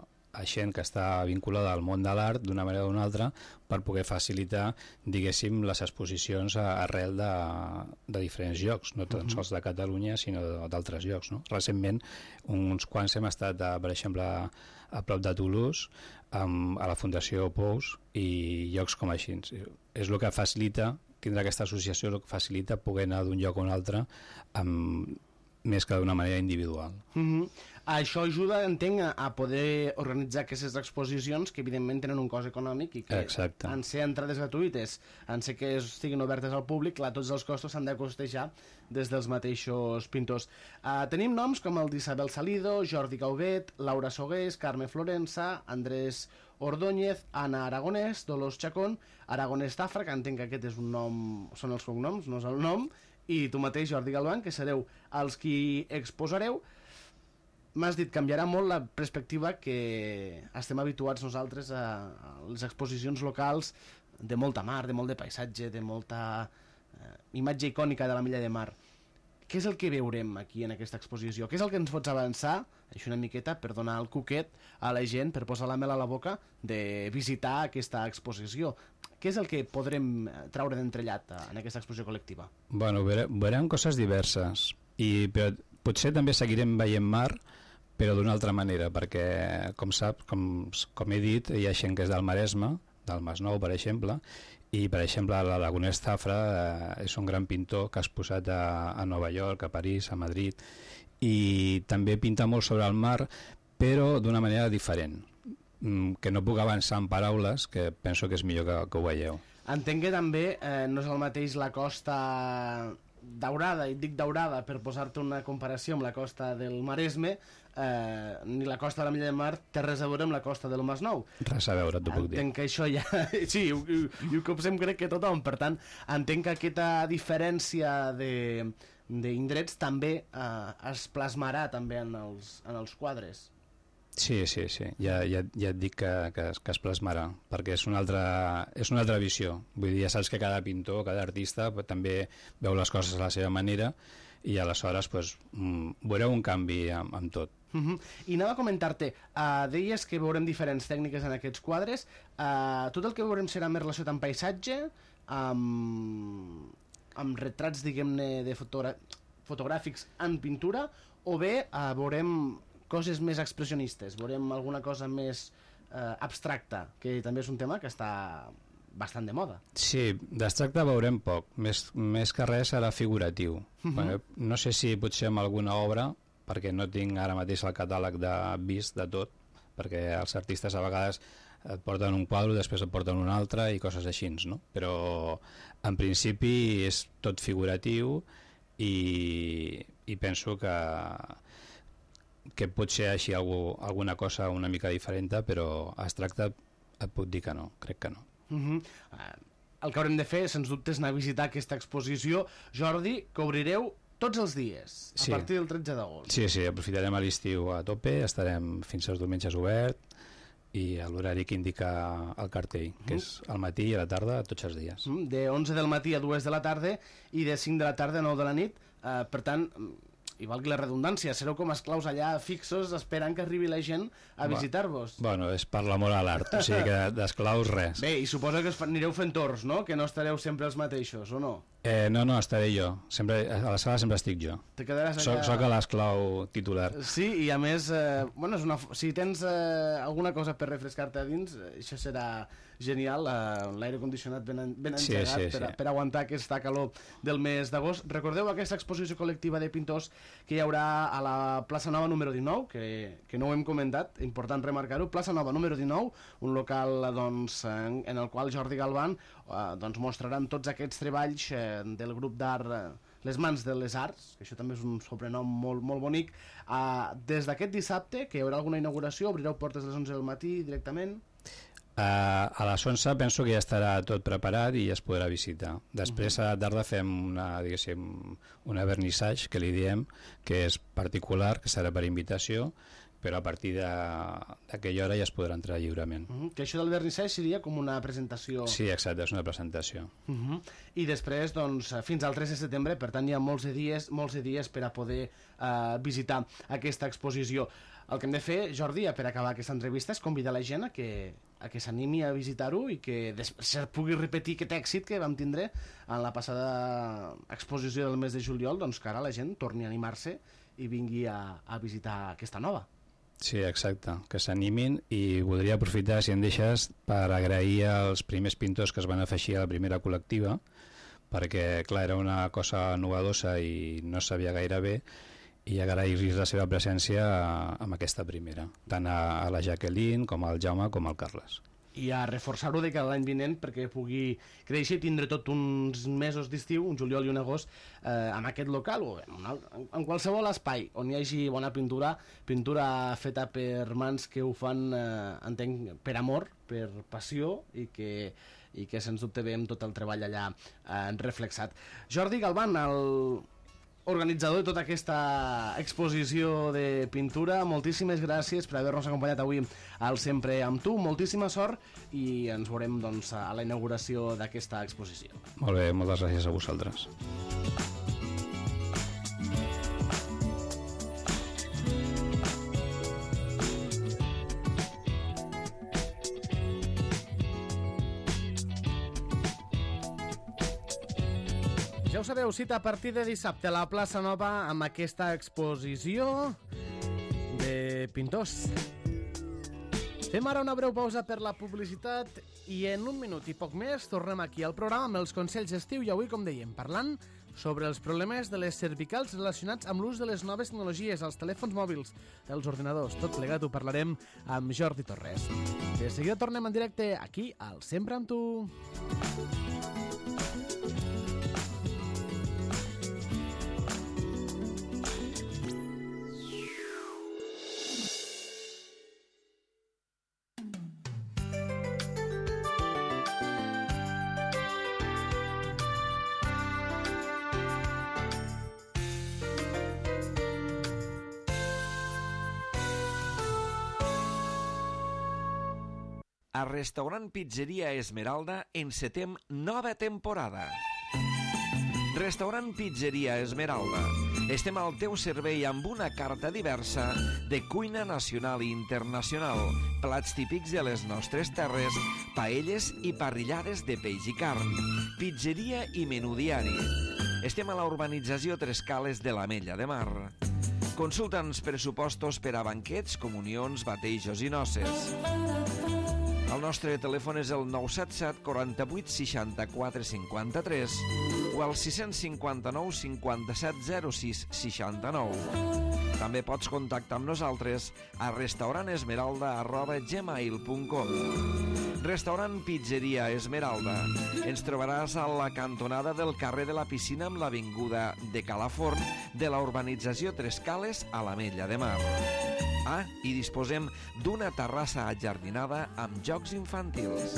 a gent que està vinculada al món de l'art d'una manera o d'una altra per poder facilitar, diguéssim, les exposicions arrel de, de diferents llocs, no tan sols de Catalunya sinó d'altres llocs, no? Recentment uns quants hem estat, a, per exemple, a prop de Toulouse, amb, a la Fundació Pous i llocs com així. És el que facilita, tindre aquesta associació, el que facilita poder anar d'un lloc a un altre amb, més que d'una manera individual. Mm-hmm. Això ajuda, entenc, a poder organitzar aquestes exposicions que evidentment tenen un cost econòmic i que Exacte. En ser entrades gratuïtes, en ser que estiguin obertes al públic, clar, tots els costos s'han de costejar des dels mateixos pintors. Uh, tenim noms com el d'Isabel Salido, Jordi Gaubet, Laura Sogués, Carme Florença, Andrés Ordóñez, Anna Aragonès, Dolors Chacón, Aragonès Tafra, que entenc que aquest és un nom, són els cognoms, no és el nom, i tu mateix, Jordi Galván, que sereu els qui exposareu. M'has dit, canviarà molt la perspectiva que estem habituats nosaltres a, a les exposicions locals de molta mar, de molt de paisatge, de molta eh, imatge icònica de la Milla de Mar. Què és el que veurem aquí en aquesta exposició? Què és el que ens pots avançar, això una miqueta, per donar el cuquet a la gent, per posar la mel a la boca, de visitar aquesta exposició? Què és el que podrem traure d'entrellat en aquesta exposició col·lectiva? Bueno, veurem, veurem coses diverses, i però, potser també seguirem veient mar, però d'una altra manera, perquè, com saps, com, com he dit, hi ha gent que és del Maresme, del Masnou, per exemple, i, per exemple, l'Aragonès Tafra eh, és un gran pintor que ha exposat a, a Nova York, a París, a Madrid, i també pinta molt sobre el mar, però d'una manera diferent, que no puc avançar en paraules, que penso que és millor que, que ho veieu. Entenc que també eh, no és el mateix la costa daurada, i dic daurada per posar-te una comparació amb la costa del Maresme, eh, ni la costa de la Milla de Mar té res a veure amb la costa del Masnou. Res a veure, t'ho puc dir. Entenc que això ja... Sí, i ho, ho copsem crec que tothom, per tant, entenc que aquesta diferència de d'indrets també eh, es plasmarà també en els, en els quadres. Sí, sí, sí, ja, ja, ja et dic que, que, que es plasmarà, perquè és una, altra, és una altra visió. Vull dir, ja saps que cada pintor, cada artista també veu les coses a la seva manera i aleshores pues, veureu un canvi amb, amb tot. Uh-huh. I anava a comentar-te, uh, deies que veurem diferents tècniques en aquests quadres, uh, tot el que veurem serà més relacionat amb paisatge, amb, amb retrats, diguem-ne, de fotogra fotogràfics en pintura, o bé uh, veurem coses més expressionistes, veurem alguna cosa més eh, abstracta, que també és un tema que està bastant de moda. Sí, d'abstracte veurem poc, més, més que res serà figuratiu. Uh-huh. Bueno, no sé si potser amb alguna obra, perquè no tinc ara mateix el catàleg de vist de tot, perquè els artistes a vegades et porten un quadre, després et porten un altre i coses així, no? Però en principi és tot figuratiu i, i penso que que pot ser així algú, alguna cosa una mica diferent, però abstracte et puc dir que no, crec que no. Uh-huh. uh, el que haurem de fer, sens dubte, és anar a visitar aquesta exposició. Jordi, que obrireu tots els dies, a sí. partir del tretze d'agost. Sí, sí, aprofitarem a l'estiu a tope, estarem fins als diumenges obert i a l'horari que indica el cartell, que uh-huh. és al matí i a la tarda tots els dies. Uh-huh. De onze del matí a dues de la tarda i de cinc de la tarda a nou de la nit, uh, per tant... i valgui la redundància, sereu com esclaus allà fixos esperant que arribi la gent a visitar-vos. Bueno, és per l'amor a l'art, o sigui que d'esclaus res. Bé, i suposo que anireu fent torns, no? Que no estareu sempre els mateixos, o no? Eh, no, no, estaré jo. Sempre, a la sala sempre estic jo. Te quedaràs allà... Soc, soc l'esclau titular. Sí, i a més, eh, bueno, és una, si tens eh, alguna cosa per refrescar-te a dins, eh, això serà genial, eh, l'aire condicionat ben, ben engegat sí, sí, per, sí. per aguantar aquesta calor del mes d'agost. Recordeu aquesta exposició col·lectiva de pintors que hi haurà a la plaça Nova número dinou, que, que no ho hem comentat, important remarcar-ho, plaça Nova número dinou, un local doncs, en, en el qual Jordi Galván eh, doncs, mostraran tots aquests treballs eh, del grup d'art eh, Les Mans de les Arts, que això també és un sobrenom molt, molt bonic. Uh, des d'aquest dissabte, que hi haurà alguna inauguració, obrireu portes a les onze del matí directament? Uh, a les onze penso que ja estarà tot preparat i ja es podrà visitar. Després, a la tarda, fem una, diguéssim, una vernissage, que li diem, que és particular, que serà per invitació, però a partir d'aquella hora ja es podrà entrar lliurement. Uh -huh. Que això del vernissage seria com una presentació... Sí, exacte, és una presentació. Uh -huh. I després, doncs, fins al tres de setembre, per tant, hi ha molts de dies, molts de dies per a poder uh, visitar aquesta exposició. El que hem de fer, Jordi, per acabar aquesta entrevista, és convidar la gent a que, a que s'animi a visitar-ho i que després pugui repetir aquest èxit que vam tindre en la passada exposició del mes de juliol, doncs que ara la gent torni a animar-se i vingui a, a visitar aquesta nova. Sí, exacte, que s'animin, i voldria aprofitar, si em deixes, per agrair als primers pintors que es van afegir a la primera col·lectiva, perquè, clar, era una cosa novedosa i no sabia gaire bé, i agrair-los la seva presència amb aquesta primera, tant a, a la Jacqueline com al Jaume com al Carles. I a reforçar-ho de que l'any vinent, perquè pugui créixer i tindre tot uns mesos d'estiu, un juliol i un agost, eh, en aquest local o en, una, en qualsevol espai on hi hagi bona pintura, pintura feta per mans que ho fan, eh, entenc, per amor, per passió, i que, i que sens dubte veiem tot el treball allà eh, reflexat. Jordi Galván, el organitzador de tota aquesta exposició de pintura, moltíssimes gràcies per haver-nos acompanyat avui al Sempre amb tu, moltíssima sort, i ens veurem doncs, a la inauguració d'aquesta exposició. Molt bé, moltes gràcies a vosaltres. Ja ho sabeu, cita a partir de dissabte a la plaça Nova amb aquesta exposició de pintors. Fem ara una breu pausa per la publicitat i en un minut i poc més tornem aquí al programa amb els consells d'estiu, i avui, com dèiem, parlant sobre els problemes de les cervicals relacionats amb l'ús de les noves tecnologies, els telèfons mòbils, els ordinadors. Tot plegat ho parlarem amb Jordi Torres. De seguida tornem en directe aquí al Sempre amb tu. A Restaurant Pizzeria Esmeralda encetem nova temporada. Restaurant Pizzeria Esmeralda. Estem al teu servei amb una carta diversa de cuina nacional i internacional, plats típics de les nostres terres, paelles i parrillades de peix i carn, pizzeria i menú diari. Estem a la urbanització Tres Cales de l'Ametlla de Mar. Consulta'ns pressupostos per a banquets, comunions, batejos i noces. El nostre telèfon és el nou set set, quaranta-vuit, seixanta-quatre, cinquanta-tres o el sis cinquanta-nou, cinquanta-set, zero sis, seixanta-nou. També pots contactar amb nosaltres a restaurantesmeralda arroba gmail punt com. Restaurant Pizzeria Esmeralda. Ens trobaràs a la cantonada del carrer de la Piscina amb l'avinguda de Calaforn de la urbanització Tres Cales a l'Ametlla de Mar. Ah, i disposem d'una terrassa ajardinada amb jocs infantils.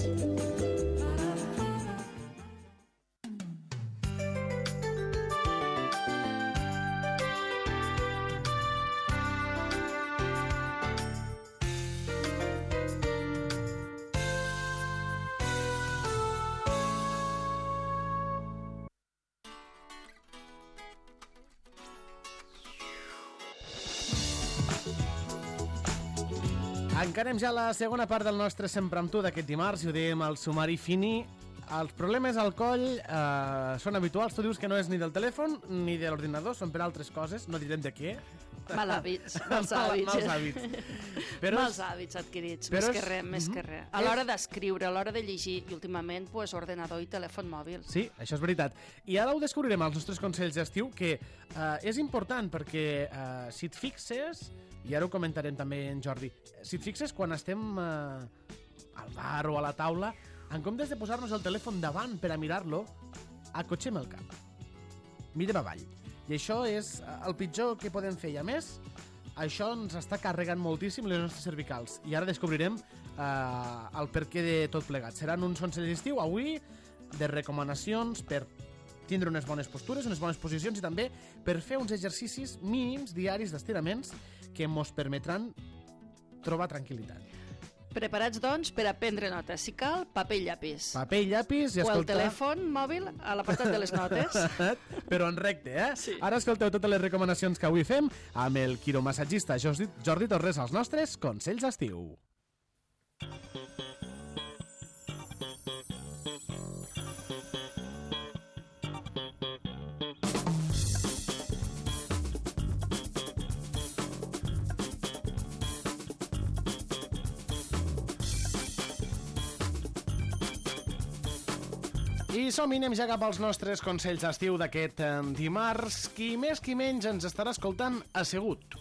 Encarem ja la segona part del nostre Sempre amb tu d'aquest dimarts i ho dèiem al sumari fini. Els problemes al coll eh, són habituals. Tu dius que no és ni del telèfon ni de l'ordinador, són per altres coses, no direm de què. Mal hàbits, mals hàbits. Mals hàbits. Però mals hàbits adquirits, més és... que res, més mm-hmm. que res. A l'hora d'escriure, a l'hora de llegir, i últimament, pues, ordenador i telèfon mòbil. Sí, això és veritat. I ara ho descobrirem als nostres consells d'estiu, que eh, és important perquè eh, si et fixes, i ara ho comentarem també en Jordi, si et fixes quan estem eh, al bar o a la taula, en comptes de posar-nos el telèfon davant per a mirar-lo, acotxem el cap. Mirem avall. I això és el pitjor que podem fer. I a més, això ens està carregant moltíssim les nostres cervicals. I ara descobrirem eh, el perquè de tot plegat. Seran uns consells d'estiu avui de recomanacions per tindre unes bones postures, unes bones posicions i també per fer uns exercicis mínims diaris d'estiraments que ens permetran trobar tranquil·litat. Preparats, doncs, per a prendre notes. Si cal, paper i llapis. Paper i llapis i escoltar... O el telèfon mòbil a l'apartat de les notes. Però en recte, eh? Sí. Ara escolteu totes les recomanacions que avui fem amb el quiromassatgista Jordi, Jordi Torres als nostres consells d'estiu. I som-hi, anem ja cap als nostres consells d'estiu d'aquest dimarts. Qui més qui menys ens estarà escoltant assegut.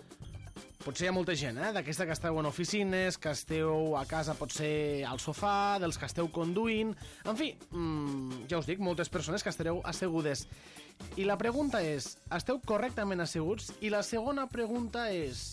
Potser hi ha molta gent, eh? D'aquesta que esteu en oficines, que esteu a casa potser al sofà, dels que esteu conduint... En fi, mmm, ja us dic, moltes persones que estareu assegudes. I la pregunta és, esteu correctament asseguts? I la segona pregunta és,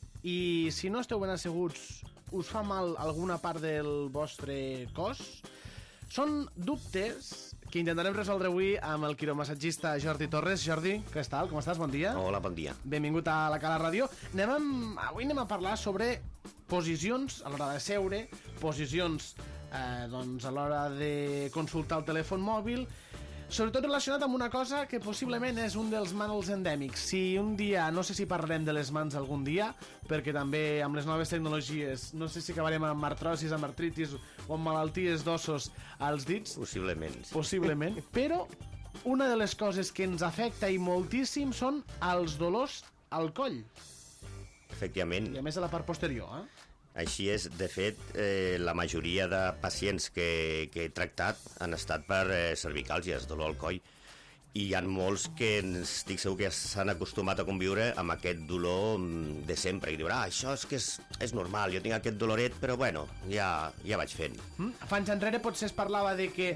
i si no esteu ben asseguts, us fa mal alguna part del vostre cos? Són dubtes que intentarem resoldre avui amb el quiromassatgista Jordi Torres. Jordi, què tal? Com estàs? Bon dia. Hola, bon dia. Benvingut a la Cala Ràdio. Anem amb... Avui anem a parlar sobre posicions a l'hora de seure, posicions eh, doncs, a l'hora de consultar el telèfon mòbil, sobretot relacionat amb una cosa que possiblement és un dels mals endèmics. Si un dia, no sé si parlarem de les mans algun dia, perquè també amb les noves tecnologies no sé si acabarem amb artrosis, amb artritis o amb malalties d'ossos als dits. Possiblement. Possiblement, però una de les coses que ens afecta i moltíssim són els dolors al coll. Efectivament. I a més a la part posterior, eh? Així és, de fet, eh, la majoria de pacients que, que he tractat han estat per eh, cervicàlgies, dolor al coll, i hi ha molts que estic segur que s'han acostumat a conviure amb aquest dolor de sempre, i diuen, ah, això és que és, és normal, jo tinc aquest doloret, però bueno, ja, ja vaig fent. Mm? Fa anys enrere potser es parlava de que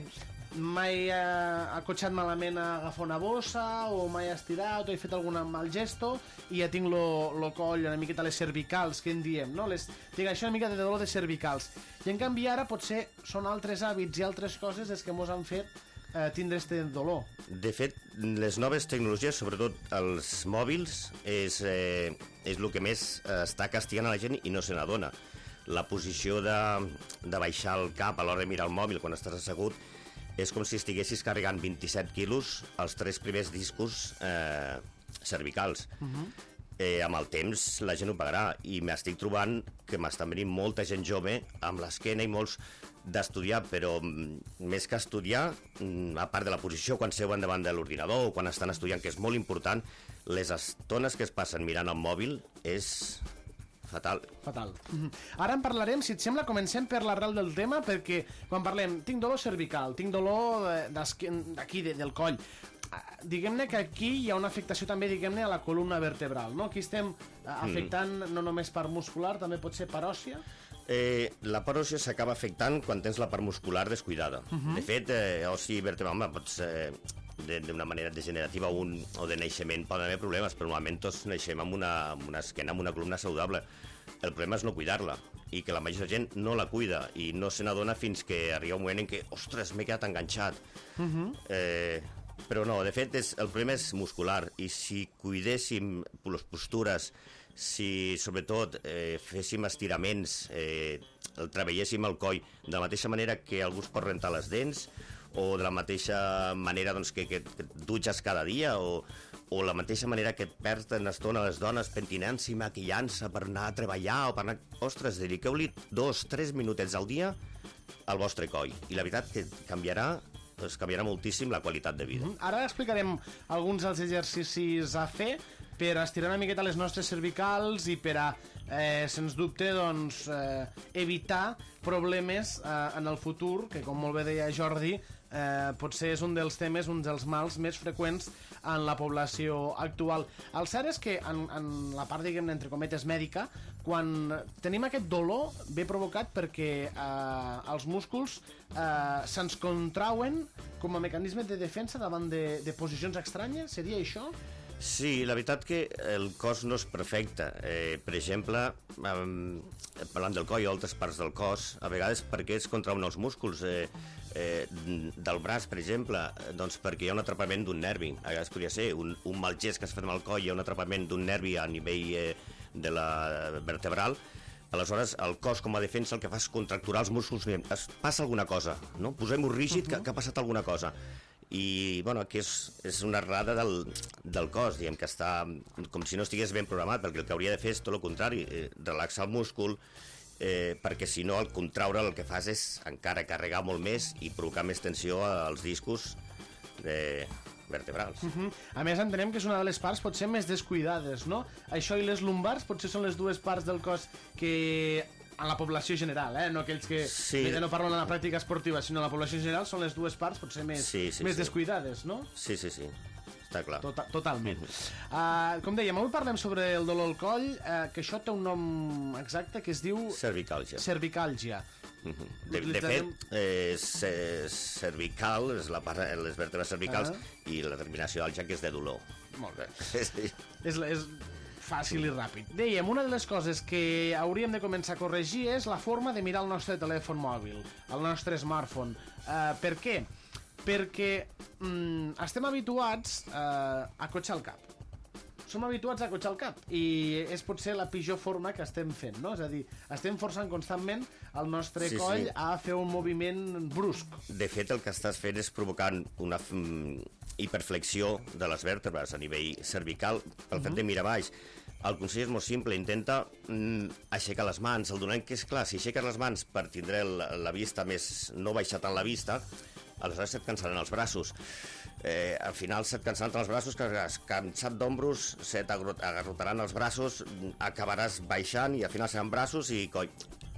mai he acotxat malament a agafar una bossa o mai he estirat o he fet algun mal gesto i ja tinc lo, lo coll, una miqueta les cervicals, que en diem, no? Les, tinc això una mica de dolor de cervicals. I en canvi ara potser són altres hàbits i altres coses els que mos han fet eh, tindre este dolor. De fet, les noves tecnologies, sobretot els mòbils, és, eh, és el que més està castigant a la gent i no se n'adona. La posició de, de baixar el cap a l'hora de mirar el mòbil quan estàs assegut és com si estiguessis carregant vint-i-set quilos als tres primers discos eh, cervicals. Uh-huh. eh, amb el temps la gent ho pagarà, i m'estic trobant que m'estan venint molta gent jove amb l'esquena i molts d'estudiar, però més que estudiar, a part de la posició quan seuen davant de l'ordinador o quan estan estudiant, que és molt important, les estones que es passen mirant el mòbil és... fatal. Fatal. Mm-hmm. Ara en parlarem, si et sembla, comencem per l'arrel del tema, perquè quan parlem, tinc dolor cervical, tinc dolor d'aquí, de, del coll, diguem-ne que aquí hi ha una afectació també, diguem-ne, a la columna vertebral, no? Aquí estem afectant mm. no només part muscular, també pot ser part òssia? Eh, la part òssia s'acaba afectant quan tens la part muscular descuidada. Uh-huh. De fet, eh, ossi vertebral pots... Eh, d'una manera degenerativa un, o de naixement poden haver problemes, però normalment tots naixem amb una, amb una esquena, amb una columna saludable. El problema és no cuidar-la, i que la major gent no la cuida i no se n'adona fins que arriba un moment en què, ostres, m'he quedat enganxat. Uh-huh. eh, però no, de fet, és, el problema és muscular, i si cuidéssim les postures, si sobretot eh, féssim estiraments, eh, el treballéssim el coll, de la mateixa manera que algú es pot rentar les dents, o de la mateixa manera doncs, que, que, que et dutxes cada dia, o, o la mateixa manera que et perden estona les dones pentinant-se i maquillant-se per anar a treballar o per anar... Ostres, dediqueu-li dos, tres minutets al dia al vostre coll. I la veritat que canviarà, es canviarà moltíssim la qualitat de vida. Mm-hmm. Ara explicarem alguns dels exercicis a fer per estirar una miqueta les nostres cervicals i per a, eh, sens dubte, doncs, eh, evitar problemes eh, en el futur, que, com molt bé deia Jordi, eh, potser és un dels temes, un dels mals més freqüents en la població actual. El cert és que en, en la part, diguem-ne, entre cometes, mèdica, quan tenim aquest dolor ve provocat perquè eh, els músculs eh, se'ns contrauen com a mecanisme de defensa davant de, de posicions estranyes, seria això? Sí, la veritat que el cos no és perfecte. Eh, per exemple, eh, parlant del coll o altres parts del cos, a vegades perquè es contrauen els músculs eh, eh, del braç, per exemple, doncs perquè hi ha un atrapament d'un nervi. A vegades podria ser un, un mal gest que es fa amb el coll, hi ha un atrapament d'un nervi a nivell eh, de la vertebral. Aleshores, el cos com a defensa el que fa és contracturar els músculs. Es passa alguna cosa, no? Posem-ho rígid, uh-huh. que, que ha passat alguna cosa. I, bueno, aquí és, és una errada del, del cos, diguem, que està com si no estigués ben programat, perquè el que hauria de fer és tot el contrari, eh, relaxar el múscul, eh, perquè si no, al contraure el que fas és encara carregar molt més i provocar més tensió als discos eh, vertebrals. Uh-huh. A més, entenem que és una de les parts potser més descuidades, no? Això i les lumbars potser són les dues parts del cos que... en la població general, eh? No aquells que sí. no parlen en la pràctica esportiva, sinó en la població general són les dues parts potser més, sí, sí, més sí. descuidades, no? Sí, sí, sí, està clar. Tota, totalment. Uh, com dèiem, avui parlem sobre el dolor al coll, uh, que això té un nom exacte que es diu... Cervicàlgia. Cervicàlgia. Uh-huh. De, de fet, eh, cervical és la part, les vèrtebres cervicals uh-huh. i la terminació àlgia que és de dolor. Molt bé. Sí. És, és fàcil i ràpid. Dèiem, una de les coses que hauríem de començar a corregir és la forma de mirar el nostre telèfon mòbil, el nostre smartphone. Uh, per què? Perquè mm, estem habituats uh, a cotxar el cap. Som habituats a cotxar el cap i és potser la pitjor forma que estem fent, no? És a dir, estem forçant constantment el nostre sí, coll sí. a fer un moviment brusc. De fet, el que estàs fent és provocant una mm, hiperflexió de les vèrtebres a nivell cervical pel fet uh-huh. de mirar baix. El consell és molt simple, intenta mm, aixecar les mans. El donant que és clar, si aixeques les mans per tindre la, la vista més... no baixar tant la vista, aleshores se't cansaran els braços. Eh, al final se't cansaran els braços, que cansat d'ombros, se't agarrotaran els braços, acabaràs baixant i al final seran braços i coll.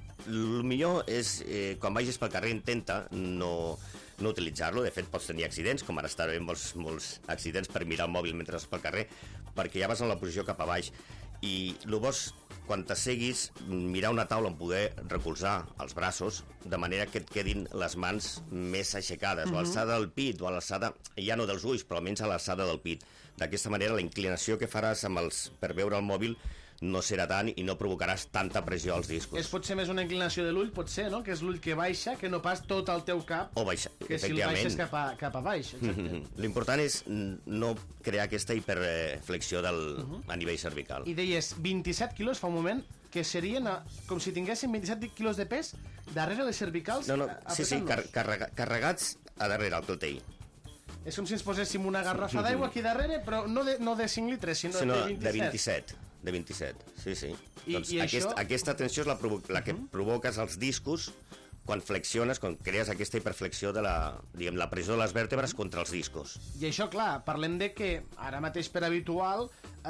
El millor és, eh, quan vagis pel carrer, intenta no, no utilitzar-lo. De fet, pots tenir accidents, com ara està havent molts, molts accidents per mirar el mòbil mentre vas pel carrer, perquè ja vas en la posició cap a baix. I el bo és, quan t'asseguis, mirar una taula on poder recolzar els braços, de manera que et quedin les mans més aixecades, uh-huh. o alçada del pit, o a l'alçada, ja no dels ulls, però almenys a l'alçada del pit. D'aquesta manera, la inclinació que faràs amb els, per veure el mòbil no serà tant i no provocaràs tanta pressió als discos. És potser més una inclinació de l'ull, potser, no? Que és l'ull que baixa, que no pas tot el teu cap. O baixa, que si el baixes cap a, cap a baix. L'important és no crear aquesta hiperflexió del, uh-huh. a nivell cervical. I deies vint-i-set quilos fa un moment, que serien a, com si tinguessin vint-i-set quilos de pes darrere les cervicals. No, no, sí, sí, car carrega carregats a darrere, al clatell. És com si ens poséssim una garrafa d'aigua aquí darrere, però no de, no de cinc litres, sinó, sinó de vint-i-set. De vint-i-set. De vint-i-set, sí, sí. I, doncs i aquest, això... aquesta tensió és la, la que uh -huh. provoques als discos quan flexiones, quan crees aquesta hiperflexió de la, diguem, la pressió de les vèrtebres contra els discos. I això, clar, parlem de que ara mateix per habitual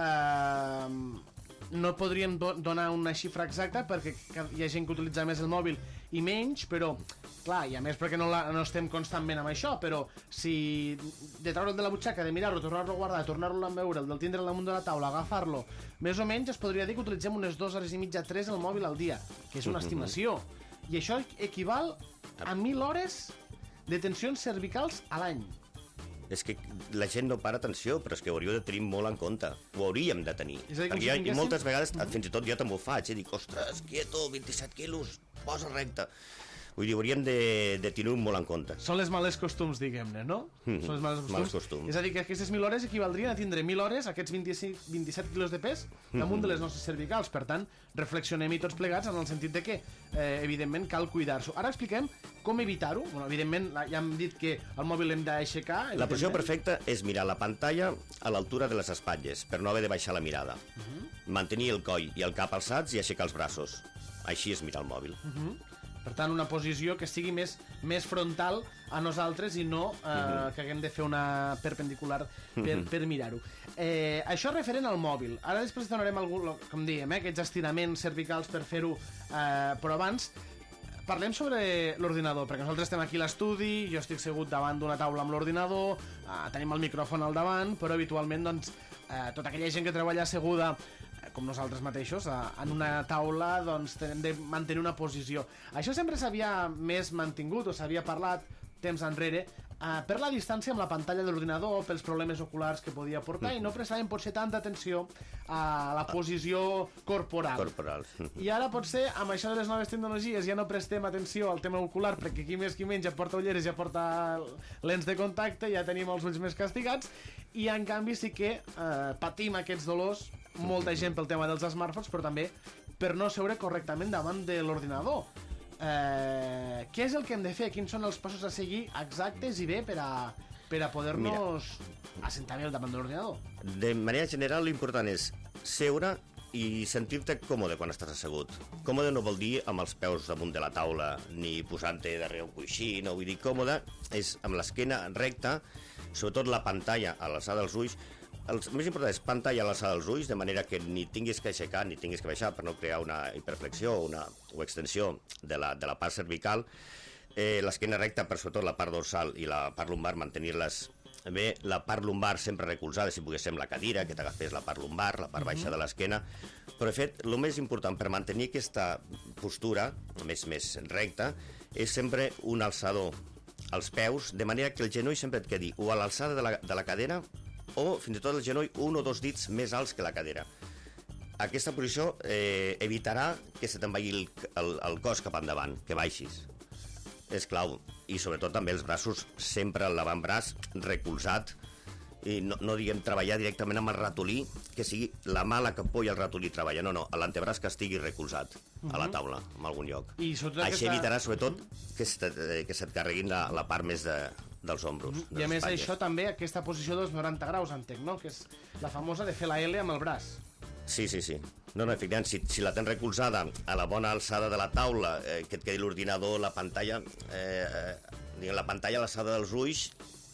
eh, no podríem do donar una xifra exacta perquè hi ha gent que utilitza més el mòbil i menys, però clar, i a més perquè no, la, no estem constantment amb això, però si de treure'l de la butxaca, de mirar-lo, tornar-lo a guardar, tornar-lo a veure, el del tindre al damunt de la taula, agafar-lo, més o menys es podria dir que utilitzem unes dues hores i mitja, tres el mòbil al dia, que és una estimació. I això equival a mil hores de tensions cervicals a l'any. És que la gent no para atenció, però és que ho hauríeu de tenir molt en compte. Ho hauríem de tenir. És a dir, perquè si jo, tinguéssim... i moltes vegades, fins i tot jo també ho faig, eh? Dic, ostres, quieto, vint-i-set quilos, posa recte. Vull dir, hauríem de, de tenir-ho molt en compte. Són les males costums, diguem-ne, no? Mm-hmm. Són les males costums. Males costums. És a dir, que aquestes mil hores equivaldrien a tindre mil hores, aquests vint-i-cinc, vint-i-set quilos de pes, damunt mm-hmm. de les nostres cervicals. Per tant, reflexionem-hi tots plegats en el sentit de que, eh, evidentment, cal cuidar-s'ho. Ara expliquem com evitar-ho. Bueno, evidentment, ja hem dit que el mòbil l'hem d'aixecar. La posició perfecta és mirar la pantalla a l'altura de les espatlles, per no haver de baixar la mirada. Uh-huh. Mantenir el coll i el cap alçats i aixecar els braços. Així és mirar el mòbil. Uh-huh. Per tant, una posició que sigui més, més frontal a nosaltres i no eh, uh-huh. que haguem de fer una perpendicular per, uh-huh. per mirar-ho. Eh, això referent al mòbil. Ara després donarem algun, com dèiem, eh, aquests estiraments cervicals per fer-ho, eh, però abans parlem sobre l'ordinador, perquè nosaltres estem aquí a l'estudi, jo estic segut davant d'una taula amb l'ordinador, eh, tenim el micròfon al davant, però habitualment doncs, eh, tota aquella gent que treballa asseguda com nosaltres mateixos, en una taula doncs hem de mantenir una posició. Això sempre s'havia més mantingut o s'havia parlat temps enrere eh, per la distància amb la pantalla de l'ordinador, pels problemes oculars que podia portar i no prestaven potser tanta atenció a la posició corporal. Corporal. I ara potser amb això de les noves tecnologies ja no prestem atenció al tema ocular perquè qui més qui menys ja porta ulleres, ja porta lents de contacte, ja tenim els ulls més castigats i en canvi sí que eh, patim aquests dolors, molta gent pel tema dels smartphones, però també per no seure correctament davant de l'ordinador. Eh, què és el que hem de fer? Quins són els passos a seguir exactes i bé per a, per a poder-nos assentar bé davant de l'ordinador? De manera general, l'important és seure i sentir-te còmode quan estàs assegut. Còmode no vol dir amb els peus damunt de la taula ni posant-te darrere un coixí, no, vull dir còmode és amb l'esquena recta, sobretot la pantalla a l'alçada dels ulls. El més important és pantalla a l'alçada dels ulls, de manera que ni tinguis que aixecar ni tinguis que baixar per no crear una hiperflexió o una o extensió de la, de la part cervical. Eh, l'esquena recta, per sobretot la part dorsal i la part lumbar, mantenir-les bé. La part lumbar sempre recolzada, si poguéssim la cadira, que t'agafés la part lumbar, la part baixa de l'esquena. Però, de fet, el més important per mantenir aquesta postura més, més recta és sempre un alçador als peus, de manera que el genoll sempre et quedi o a l'alçada de, la, de la cadera o fins i tot el genoll un o dos dits més alts que la cadera. Aquesta posició eh, evitarà que se te'n vagi el, el, el cos cap endavant, que baixis. És clau. I sobretot també els braços, sempre l'avantbraç recolzat, i no, no diguem treballar directament amb el ratolí, que sigui la mà la que apoya el ratolí treballa, no, no, l'antebraç que estigui recolzat a la taula, en algun lloc. I Així aquesta... evitarà sobretot que, se, que se't carreguin la, la part més de, dels ombros. I a més espatlles. això també, aquesta posició dels noranta graus, entenc, no? Que és la famosa de fer la L amb el braç. Sí, sí, sí. No, no, efectivament, si, si la tens recolzada a la bona alçada de la taula, eh, que et quedi l'ordinador, la pantalla, eh, eh, la pantalla a l'alçada dels ulls,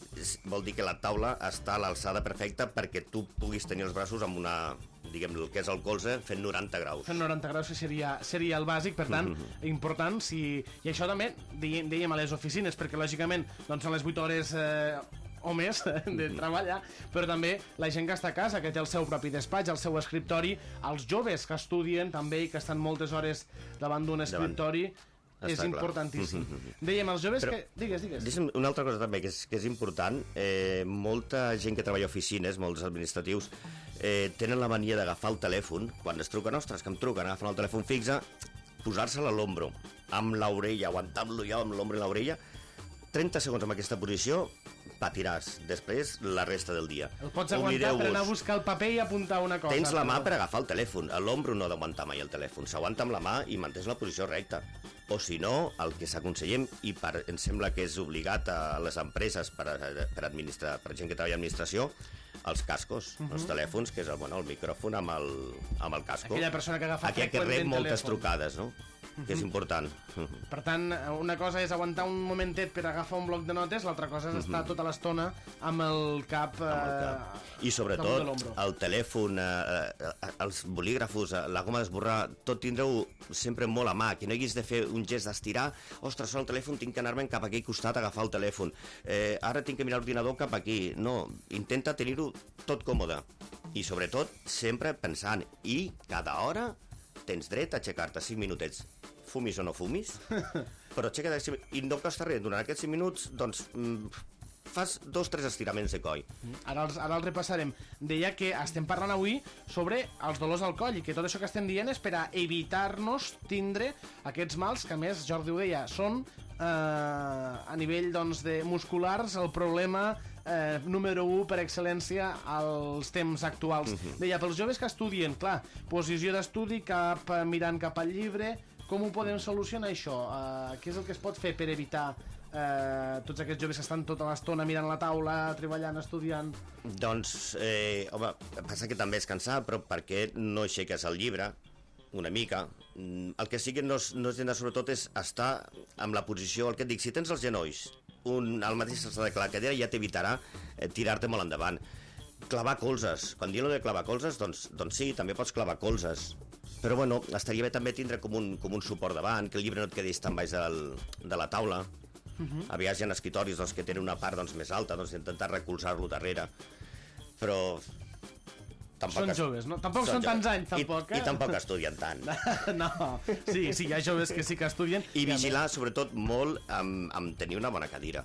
vol dir que la taula està a l'alçada perfecta perquè tu puguis tenir els braços amb una, diguem, el que és el colze, fent noranta graus. Fent noranta graus seria, seria el bàsic, per tant, mm-hmm. important. Si... I això també, dèiem, dèiem a les oficines, perquè lògicament doncs, són les vuit hores eh, o més de treballar, però també la gent que està a casa, que té el seu propi despatx, el seu escriptori, els joves que estudien també i que estan moltes hores davant d'un escriptori, davant. És Està importantíssim. Clar. Dèiem, els joves Però, que... Digues, digues. Deixa'm una altra cosa també que és, que és important. Eh, molta gent que treballa a oficines, molts administratius, eh, tenen la mania d'agafar el telèfon, quan es truquen, ostres, que em truquen, agafen el telèfon fixe, posar-se'l a l'ombro, amb l'orella, aguantar-lo ja amb l'ombro i l'orella, trenta segons amb aquesta posició, patiràs després la resta del dia. El pots aguantar per anar a buscar el paper i apuntar una cosa. Tens la mà per agafar el telèfon. A l'ombro no ha d'aguantar mai el telèfon. S'aguanta amb la mà i mantens la posició recta. O si no, el que s'aconsellem, i per, em sembla que és obligat a les empreses per, per, administrar, per gent que treballa a administració, els cascos, uh-huh. els telèfons, que és el, bueno, el micròfon amb el, amb el casco. Aquella persona que agafa Aquella que rep moltes telèfon. trucades, no? Uh-huh. Que és important. Uh-huh. Per tant, una cosa és aguantar un momentet per agafar un bloc de notes, l'altra cosa és estar uh-huh. tota l'estona amb el cap... Eh, amb el cap. I sobretot el telèfon, eh, els bolígrafos, la goma d'esborrar, tot tindreu sempre molt a mà, que no haguis de fer un gest d'estirar, ostres, sona el telèfon, tinc que anar-me'n cap a aquell costat a agafar el telèfon, eh, ara tinc que mirar l'ordinador cap aquí. No, intenta tenir-ho tot còmode. I sobretot sempre pensant, i cada hora tens dret a aixecar-te cinc minutets. Fumis o no fumis, però aixeca't i no costa res. Durant aquests cinc minuts, doncs, fas dos o tres estiraments de coll. Ara els, ara els repassarem. Deia que estem parlant avui sobre els dolors al coll i que tot això que estem dient és per a evitar-nos tindre aquests mals que, a més, Jordi ho deia, són eh, a nivell doncs, de musculars el problema eh, número u per excel·lència als temps actuals. Uh-huh. Deia, pels joves que estudien, clar, posició d'estudi cap, mirant cap al llibre, com ho podem solucionar això? Eh, què és el que es pot fer per evitar eh, tots aquests joves que estan tota l'estona mirant la taula, treballant, estudiant? Doncs, eh, home, passa que també és cansat, però per què no aixeques el llibre una mica? El que sí que no, no és de sobretot és estar amb la posició, el que et dic, si tens els genolls un, el mateix alçada de la cadira ja t'evitarà eh, tirar-te molt endavant. Clavar colzes, quan diuen de clavar colzes, doncs, doncs sí, també pots clavar colzes, però bueno, estaria bé també tindre com un, com un suport davant, que el llibre no et quedis tan baix del, de la taula. Uh-huh. A vegades hi ha escritoris doncs, que tenen una part doncs, més alta, doncs intentar recolzar-lo darrere, però tampoc són joves, no? Tampoc són, són tants anys, tampoc, I, eh? I tampoc estudien tant. No, sí, sí, hi ha joves que sí que estudien. I vigilar, sobretot, molt amb, amb tenir una bona cadira.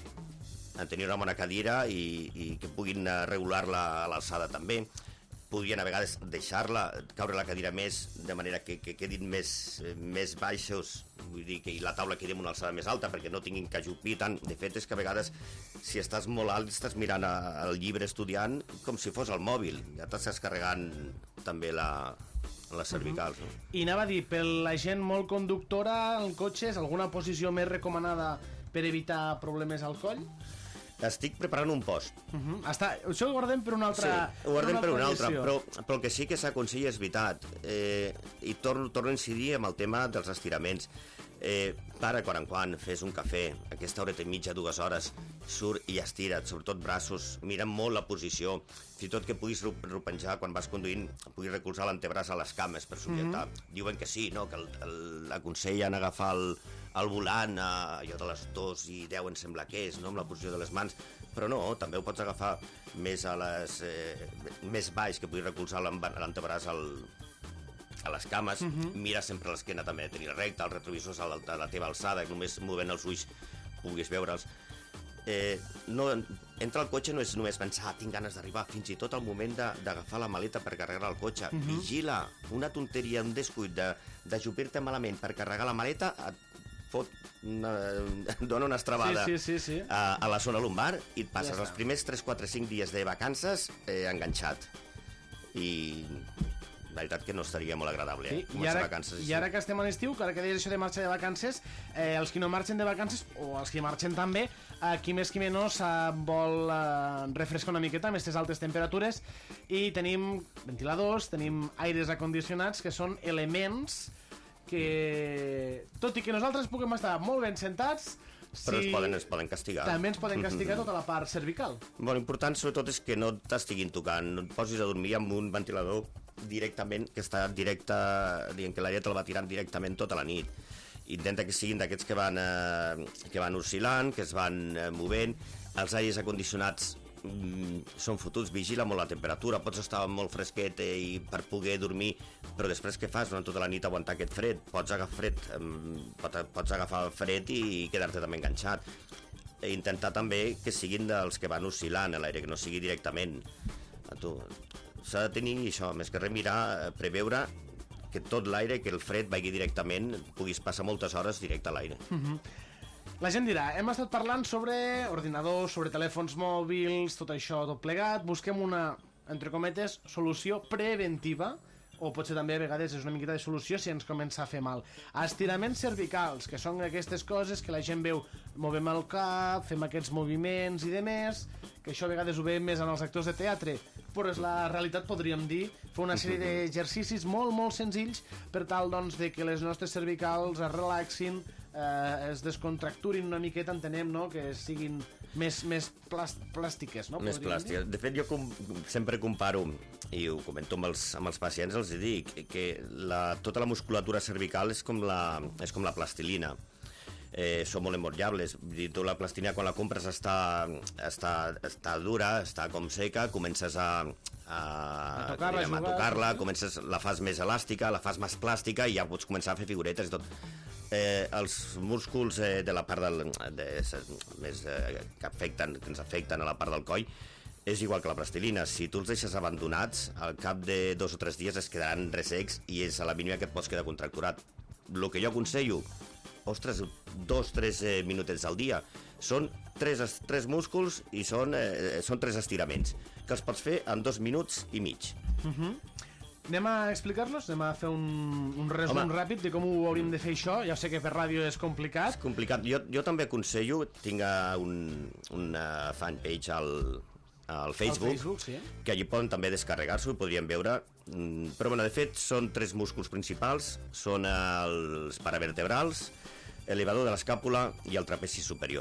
En tenir una bona cadira i, i que puguin regular-la a l'alçada també. Podrien a vegades deixar-la, caure la cadira més, de manera que, que quedin més, més baixos, vull dir que la taula quedi amb una alçada més alta perquè no tinguin que ajupir tant. De fet, és que a vegades, si estàs molt alt, estàs mirant a, el llibre estudiant com si fos el mòbil. Ja t'estàs carregant també la, les cervicals. No? I anava a dir, per la gent molt conductora en cotxes, alguna posició més recomanada per evitar problemes al coll? Estic preparant un post. Uh-huh. Està, això ho guardem per una altra Sí, ho guardem per una altra, edició. però, però el que sí que s'aconsella és veritat. Eh, I torno, torno a incidir amb el tema dels estiraments. Eh, para quan en quan, fes un cafè, aquesta horeta i mitja, dues hores, surt i estira't, sobretot braços, mira molt la posició, fins i tot que puguis repenjar quan vas conduint, puguis recolzar l'antebraç a les cames per subjectar. Mm-hmm. Diuen que sí, no? Que el, el, aconsellen agafar el, el volant a allò de les dos i deu, em sembla que és, no? Amb la posició de les mans, però no, també ho pots agafar més a les eh, més baix, que puguis recolzar l'antebraç al a les cames, uh-huh. Mira sempre l'esquena també de tenir recta, els retrovisors a la, a la teva alçada, que només movent els ulls puguis veure'ls. Eh, no, entrar al cotxe no és només pensar, tinc ganes d'arribar, fins i tot al moment d'agafar la maleta per carregar el cotxe. Uh-huh. Vigila, una tonteria, un descuit d'ajupir-te malament per carregar la maleta, et fot una, dona una estrabada sí, sí, sí, sí. A, a la zona lumbar i et passes ja els primers tres, quatre, cinc dies de vacances eh, enganxat. I la veritat que no estaria molt agradable, eh? Sí, i, ara, vacances, i ara que estem a l'estiu, ara que deies això de marxa de vacances, eh, els que no marxen de vacances, o els que marxen també, eh, qui més qui menys eh, vol eh, refrescar una miqueta amb aquestes altes temperatures, i tenim ventiladors, tenim aires acondicionats, que són elements que, tot i que nosaltres puguem estar molt ben sentats, però sí, es, poden, es poden castigar. També ens poden castigar tota la part cervical. Bueno, important sobretot és que no t'estiguin tocant, no et posis a dormir amb un ventilador directament, que està directe, diguem que l'aire te'l va tirant directament tota la nit. Intenta que siguin d'aquests que van eh, que van oscil·lant, que es van eh, movent. Els aires acondicionats mm, són fotuts, vigila molt la temperatura, pots estar molt fresquet eh, i per poder dormir, però després què fas durant tota la nit aguantar aquest fred? Pots agafar fred, eh, pots, pots agafar fred i quedar-te també enganxat. I intentar també que siguin dels que van oscil·lant a l'aire, que no sigui directament a tu. S'ha de tenir això, més que res mirar, preveure que tot l'aire, que el fred vagi directament, puguis passar moltes hores directe a l'aire. Mm-hmm. La gent dirà, hem estat parlant sobre ordinadors, sobre telèfons mòbils, tot això, tot plegat, busquem una, entre cometes, solució preventiva, o potser també a vegades és una miqueta de solució si ens comença a fer mal. Estiraments cervicals, que són aquestes coses que la gent veu, movem el cap, fem aquests moviments i demés, que això a vegades ho veiem més en els actors de teatre, però és la realitat, podríem dir, fer una sèrie d'exercicis molt, molt senzills per tal, doncs, de que les nostres cervicals es relaxin, eh, es descontracturin una miqueta, entenem, no?, que siguin més, més plàstiques, no? Més plàstiques. De fet, jo com, sempre comparo, i ho comento amb els, amb els pacients, els dic que la, tota la musculatura cervical és com la, és com la plastilina. eh, són molt emmotllables. Tu la plastilina quan la compres està, està, està dura, està com seca, comences a, a, a tocar-la, diguem, a tocar-la comences, la fas més elàstica, la fas més plàstica i ja pots començar a fer figuretes i tot. Eh, els músculs eh, de la part del, de, més, eh, que, afecten, que ens afecten a la part del coll és igual que la plastilina. Si tu els deixes abandonats, al cap de dos o tres dies es quedaran ressecs i és a la mínima que et pots quedar contracturat. El que jo aconsello, ostres, dos, tres eh, minutets al dia, són tres, tres músculs i són, eh, són tres estiraments, que els pots fer en dos minuts i mig. Uh -huh. Anem a explicar-los? Anem a fer un, un resum Home. ràpid de com ho hauríem de fer això? Ja sé que per ràdio és complicat. És complicat. Jo, jo també aconsello, tinc un, una fanpage al, al Facebook, al Facebook sí. que allí poden també descarregar-s'ho i podrien veure. Però, bueno, de fet, són tres músculs principals. Són els paravertebrals, l'elevador de l'escàpula i el trapeci superior.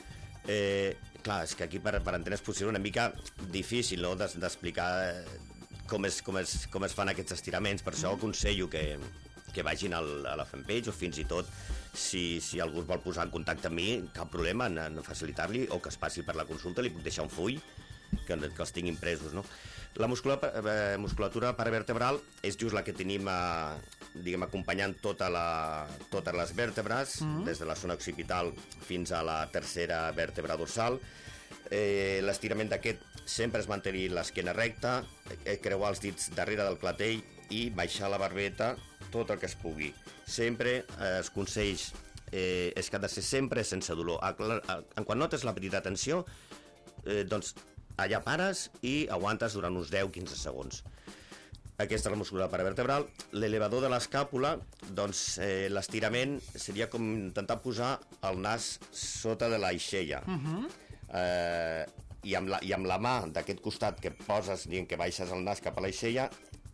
Eh, clar, és que aquí per, per entendre és possible una mica difícil, no?, d'explicar com es, com, es, com es fan aquests estiraments. Per això aconsello que, que vagin al, a la fanpage o fins i tot si, si algú es vol posar en contacte amb mi, cap problema en, en facilitar-li, o que es passi per la consulta, li puc deixar un full que, que els tinc impresos, no? La musculatura, musculatura paravertebral és just la que tenim a, diguem, acompanyant tota la, totes les vèrtebres, mm-hmm. des de la zona occipital fins a la tercera vèrtebra dorsal. Eh, l'estirament d'aquest sempre és mantenir l'esquena recta, eh, creuar els dits darrere del clatell i baixar la barbeta tot el que es pugui. Sempre eh, els consells eh, és que ha de ser sempre sense dolor. En quan notes la petita tensió, eh, doncs allà pares i aguantes durant uns deu a quinze segons. Aquesta és la musculatura paravertebral. L'elevador de l'escàpula, doncs eh, l'estirament seria com intentar posar el nas sota de l'aixella. Uh-huh. eh, i, amb la, I amb la mà d'aquest costat que poses, diguem, que baixes el nas cap a l'aixella,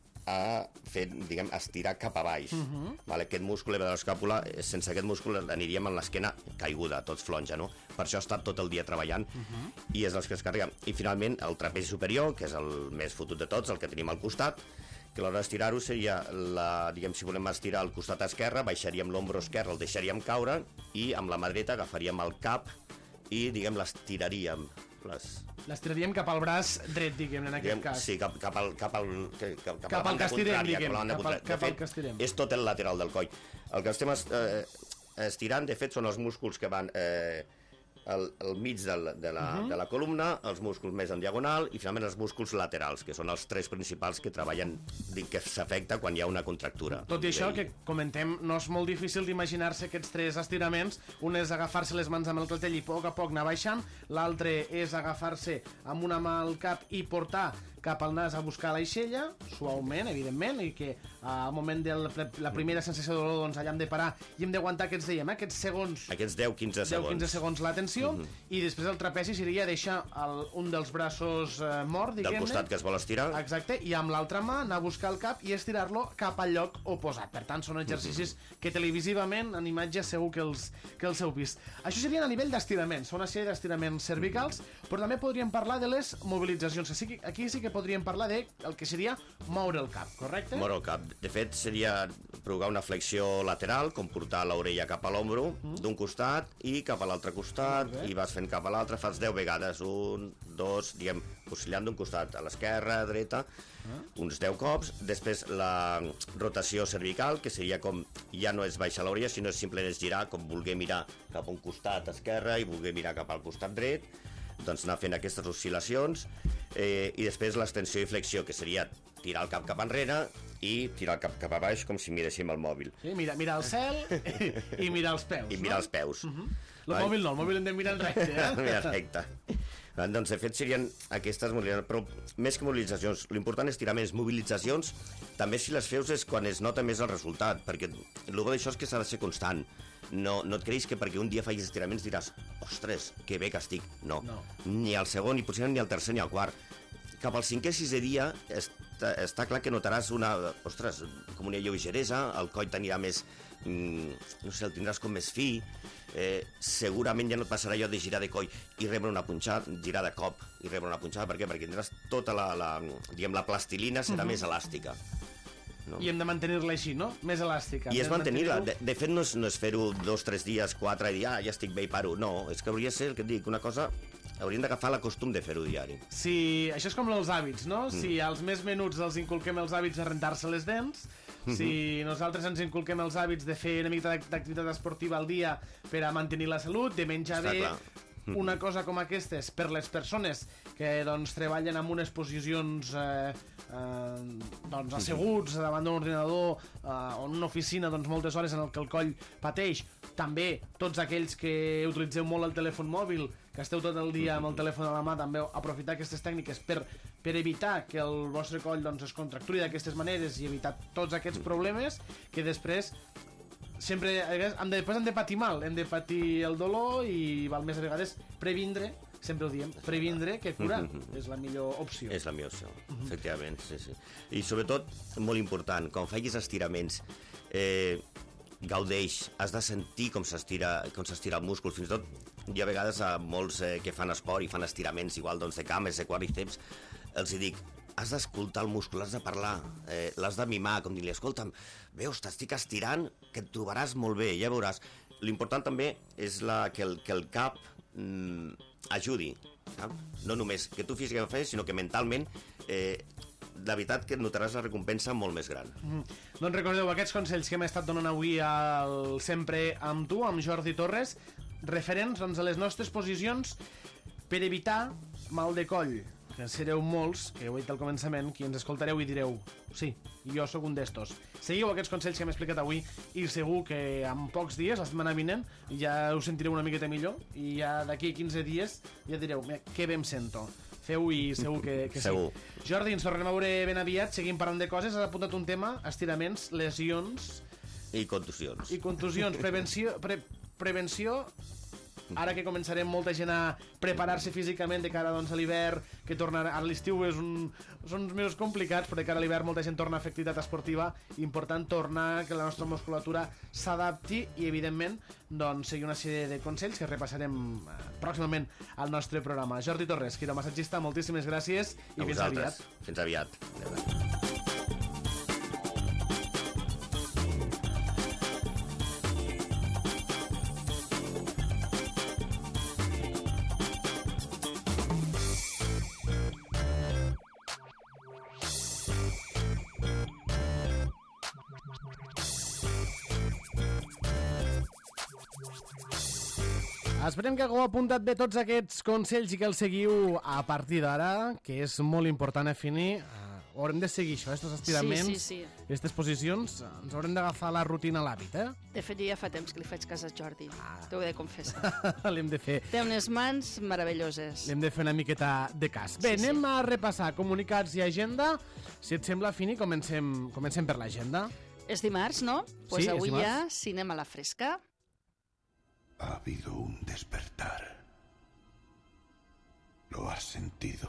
a fer, diguem, estirar cap a baix. Uh-huh. Vale? Aquest múscul de l'escàpula, sense aquest múscul aniríem amb l'esquena caiguda, tots flonja, no? Per això ha estat tot el dia treballant uh-huh. i és els que es carreguen. I finalment el trapezi superior, que és el més fotut de tots, el que tenim al costat, que a l'hora d'estirar-ho seria, la, diguem, si volem estirar el costat esquerre, baixaríem l'ombro esquerre, el deixaríem caure i amb la mà dreta agafaríem el cap i, diguem, l'estiraríem. Les... L'estiraríem cap al braç dret, diguem, en aquest diguem, cas. Sí, cap, cap, al, cap, al, cap, cap, cap al que estirem, diguem. Cap, cap, al, cap al que estirem. És tot el lateral del coll. El que estem eh, estirant, de fet, són els músculs que van eh, al, al mig del, de, la, uh-huh. de la columna, els músculs més en diagonal i finalment els músculs laterals, que són els tres principals que treballen, que s'afecta quan hi ha una contractura. Tot i això, que comentem, no és molt difícil d'imaginar-se aquests tres estiraments. Un és agafar-se les mans amb el clatell i a poc a poc anar baixant, l'altre és agafar-se amb una mà al cap i portar cap al nas a buscar l'aixella, suaument, evidentment, i que al moment de la primera sensació de dolor, doncs allà hem de parar i hem d'aguantar aquests, dèiem, eh, aquests segons. Aquests deu a quinze segons. deu a quinze segons la tensió, mm-hmm. i després el trapezi seria deixar el, un dels braços eh, mort, diguem-ne. Del costat que es vol estirar. Exacte, i amb l'altra mà anar a buscar el cap i estirar-lo cap al lloc oposat. Per tant, són exercicis mm-hmm. que televisivament, en imatge, segur que els, que els heu vist. Això seria a nivell d'estiraments, són una sèrie d'estiraments cervicals, mm-hmm. però també podríem parlar de les mobilitzacions. Aquí sí que podríem parlar de el que seria moure el cap, correcte? Moure el cap. De fet, seria provar una flexió lateral, com portar l'orella cap a l'ombro, mm. d'un costat i cap a l'altre costat, i vas fent cap a l'altre, fas deu vegades, un, dos, diguem, oscil·lant d'un costat a l'esquerra, a dreta, mm. uns deu cops. Després la rotació cervical, que seria com, ja no és baixar l'orella, sinó simplement és girar, com voler mirar cap a un costat esquerre i voler mirar cap al costat dret, doncs anar fent aquestes oscil·lacions, eh, i després l'extensió i flexió, que seria tirar el cap cap enrere i tirar el cap cap a baix, com si miréssim el mòbil. Sí, mirar, mirar el cel i, i mirar els peus, I mirar no? els peus. Uh-huh. El Ai. mòbil no, el mòbil hem de mirar en recte, eh? Mirar recte. Doncs, de fet, serien aquestes mobilitzacions, però més que mobilitzacions, l'important és tirar més mobilitzacions, també si les feus és quan es nota més el resultat, perquè el bo d'això és que s'ha de ser constant. No, no et creguis que perquè un dia facis estiraments diràs ostres, que bé que estic. No. no. Ni al segon, ni potser ni al tercer, ni al quart. Cap al cinquè, sisè dia està, està clar que notaràs una, ostres, com una lleugeresa, el coll t'anirà més, mm, no sé, el tindràs com més fi, eh, segurament ja no et passarà allò de girar de coll i rebre una punxada, girar de cop i rebre una punxada. Per què? Perquè tindràs tota la, la, diguem, la plastilina serà uh-huh. més elàstica. No? I hem de mantenir-la així, no? Més elàstica. I és mantenir-la. De, de fet, no és, no és fer-ho dos, tres dies, quatre, i dir, ah, ja estic bé i paro. No, és que hauria de ser, el que et dic, una cosa... Hauríem d'agafar la costum de fer-ho diari. Si, això és com els hàbits, no? Mm. Si als més menuts els inculquem els hàbits de rentar-se les dents, mm-hmm. si nosaltres ens inculquem els hàbits de fer una mica d'activitat esportiva al dia per a mantenir la salut, de menjar Està bé... clar. Una cosa com aquestes, per les persones que doncs, treballen en unes posicions eh, eh, doncs, asseguts davant d'un ordinador eh, o en una oficina doncs, moltes hores en el que el coll pateix, també tots aquells que utilitzeu molt el telèfon mòbil, que esteu tot el dia amb el telèfon a la mà, també aprofitar aquestes tècniques per, per evitar que el vostre coll doncs, es contracturi d'aquestes maneres i evitar tots aquests problemes que després sempre hem de, després hem de patir mal, hem de patir el dolor i val més a vegades previndre, sempre ho diem, previndre que curar, mm-hmm. és la millor opció. És la millor opció, mm-hmm. efectivament, sí, sí. I sobretot, molt important, quan facis estiraments, eh, gaudeix, has de sentir com s'estira com s'estira el múscul, fins i tot hi ha vegades a molts eh, que fan esport i fan estiraments igual doncs, de cames, de quadríceps, els hi dic, has d'escoltar el múscul, has de parlar, eh, l'has de mimar, com dir-li, escolta'm, veus, t'estic estirant, que et trobaràs molt bé, ja veuràs. L'important també és la, que, el, que el cap mm, ajudi, saps? No només que tu físicament fes, sinó que mentalment, eh, la veritat que notaràs la recompensa molt més gran. Mm. Doncs recordeu, aquests consells que hem estat donant avui al Sempre amb tu, amb Jordi Torres, referents doncs, a les nostres posicions per evitar mal de coll, que sereu molts, que ho he dit al començament, qui ens escoltareu i direu, sí, jo sóc un d'estos. Seguiu aquests consells que hem explicat avui i segur que en pocs dies, la setmana vinent, ja us sentireu una miqueta millor i ja d'aquí quinze dies ja direu, que bé em sento. Feu i segur que, que sí. Segur. Jordi, ens tornarem a veure ben aviat, seguim parlant de coses, has apuntat un tema, estiraments, lesions... I contusions. I contusions, prevenció... Pre, prevenció... Ara que començarem molta gent a preparar-se físicament de cara doncs, a l'hivern, que tornarà, ara l'estiu és un, són uns mesos complicats, però de cara a l'hivern molta gent torna a fer activitat esportiva, important tornar que la nostra musculatura s'adapti i, evidentment, doncs, seguir una sèrie de consells que repassarem eh, pròximament al nostre programa. Jordi Torres, quiromassatgista, moltíssimes gràcies i a fins vosaltres. aviat. Fins aviat. Adéu. Esperem que hagueu apuntat bé tots aquests consells i que els seguiu a partir d'ara, que és molt important definir. Uh, haurem de seguir això, aquests estiraments, sí, sí, sí. aquestes posicions, ens haurem d'agafar la rutina a l'hàbit, eh? De fet, ja fa temps que li faig cas a Jordi, ah. t'ho he de confessar. L'hem de fer. Té unes mans meravelloses. L'hem de fer una miqueta de cas. Bé, sí, anem sí. a repassar comunicats i agenda. Si et sembla, Fini, comencem, comencem per l'agenda. És dimarts, no? Pues sí, avui és dimarts. hi ha Cinema a la Fresca. Ha habido un despertar. ¿Lo has sentido?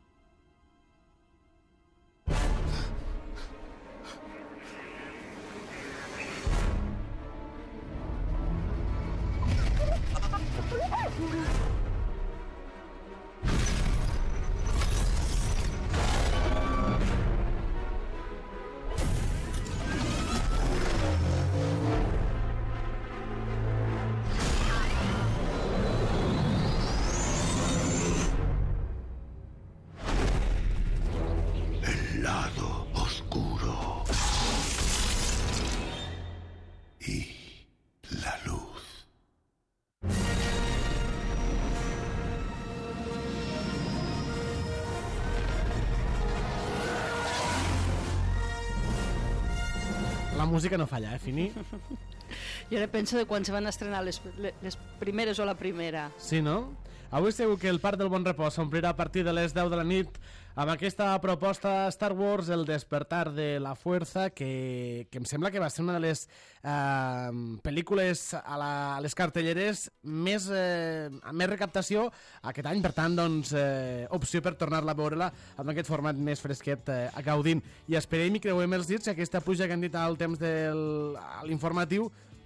La música no falla, eh, Fini? Jo ara penso de quan se van estrenar les, les primeres o la primera. Sí, no? Avui segur que el Parc del Bon Repòs s'omplirà a partir de les deu de la nit amb aquesta proposta Star Wars, El despertar de la fuerza, que, que em sembla que va ser una de les eh, pel·lícules a, la, a les cartelleres més, eh, amb més recaptació aquest any, per tant, doncs, eh, opció per tornar-la a veure-la amb aquest format més fresquet eh, a gaudint. I esperem i creuem els dits que aquesta pluja que han dit al temps de l'informatiu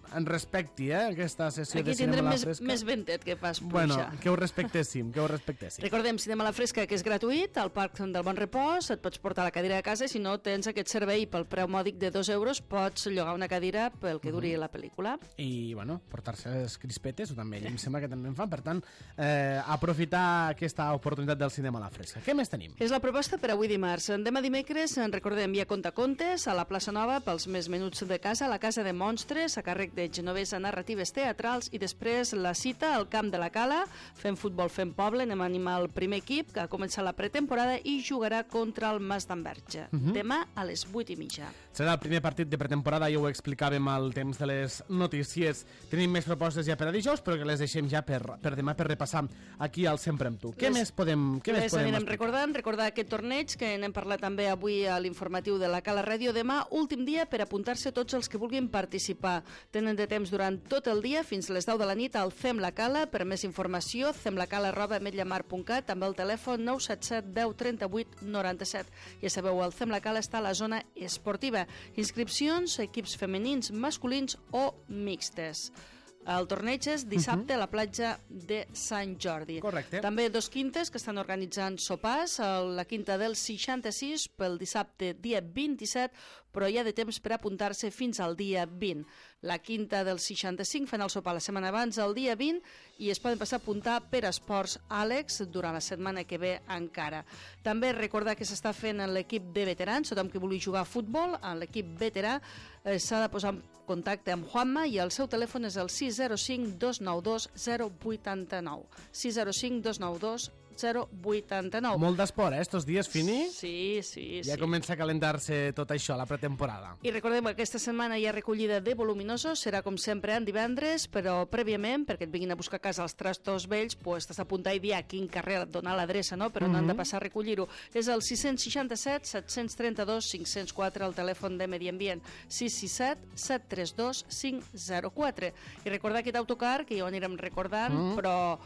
en respecti, eh, aquesta sessió Aquí de cinema a la més, fresca. més ventet que pas pluja. Bueno, que ho respectéssim, que ho respectéssim. Recordem, cinema a la fresca, que és gratuït, al Parc del Bon Repòs, et pots portar la cadira de casa, i si no tens aquest servei pel preu mòdic de dos euros, pots llogar una cadira pel que duri uh -huh. la pel·lícula. I, bueno, portar-se les crispetes, o també em sembla que també en fan, per tant, eh, aprofitar aquesta oportunitat del cinema a la fresca. Què més tenim? És la proposta per avui dimarts. Demà dimecres, en recordem, hi ha contacontes a la plaça Nova pels més menuts de casa, a la Casa de Monstres, a càrrec de Genovesa Narratives Teatrals, i després la cita al Camp de la Cala, fent futbol, fent poble, anem a animar el primer equip, que ha començat la pretemporada i jugarà contra el Mas d'Enverge. Uh -huh. Demà a les vuit i mitja. Serà el primer partit de pretemporada, ja ho explicàvem al temps de les notícies. Tenim més propostes ja per a dijous, però que les deixem ja per, per demà per repassar aquí al Sempre amb tu. Què les, més podem què les més podem anirem explicar? recordant, recordar aquest torneig que n'hem parlat també avui a l'informatiu de la Cala Ràdio. Demà, últim dia per apuntar-se tots els que vulguin participar. Tenen de temps durant tot el dia, fins a les deu de la nit, al Fem la Cala. Per més informació, femlacala arroba ametlllamar punt cat, també el telèfon nou set set deu trenta vuit noranta set. Ja sabeu, el Fem la Cala està a la zona esportiva. Inscripcions, equips femenins, masculins o mixtes. El torneig és dissabte uh -huh. a la platja de Sant Jordi. Correcte. També dos quintes que estan organitzant sopars, la quinta del seixanta-sis pel dissabte dia vint-i-set, però hi ha de temps per apuntar-se fins al dia vint. La quinta del seixanta-cinc fan el sopar la setmana abans, el dia vint, i es poden passar a apuntar per Esports Àlex durant la setmana que ve encara. També recordar que s'està fent en l'equip de veterans, tothom que vulgui jugar a futbol, en l'equip veterà eh, s'ha de posar en contacte amb Juanma i el seu telèfon és el sis zero cinc dos nou dos zero vuit nou. sis zero cinc dos nou dos zero vuit nou. Molt d'esport, eh, estos dies, Fini? Sí, sí, ja sí. comença a calentar-se tot això, la pretemporada. I recordem que aquesta setmana hi ha recollida de voluminosos, serà com sempre en divendres, però prèviament, perquè et vinguin a buscar a casa els trastos vells, pues t'has d'apuntar i dir a quin carrer et donar l'adreça, no? Però mm -hmm. no han de passar a recollir-ho. És el sis seixanta set set trenta dos cinc zero quatre, el telèfon de Medi Ambient, sis sis set set tres dos cinc zero quatre. I recordar aquest autocar, que ja ho anirem recordant, mm -hmm. però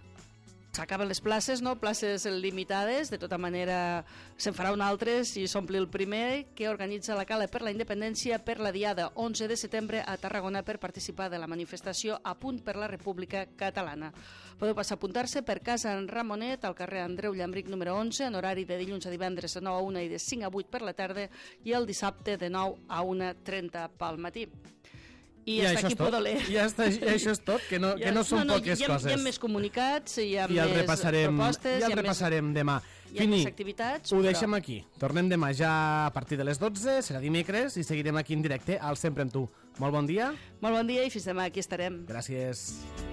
s'acaben les places, no? Places limitades, de tota manera se'n farà un altre si s'ompli el primer, que organitza la Cala per la Independència per la diada onze de setembre a Tarragona per participar de la manifestació A Punt per la República Catalana. Podeu passar a apuntar-se per Casa en Ramonet, al carrer Andreu Llambric número onze, en horari de dilluns a divendres de nou a una i de cinc a vuit per la tarda, i el dissabte de nou a una trenta pel matí. I, I hasta aquí tot. puedo leer. I, hasta, I això és tot, que no, ja, que no són no, no, poques hi ha, coses. Hi ha més comunicats, hi ha I més repassarem, propostes, i el hi ha repassarem més, demà. hi ha Fini, més activitats. ho però... deixem aquí. Tornem demà ja a partir de les dotze, serà dimecres, i seguirem aquí en directe al Sempre amb tu. Molt bon dia. Molt bon dia i fins demà, aquí estarem. Gràcies.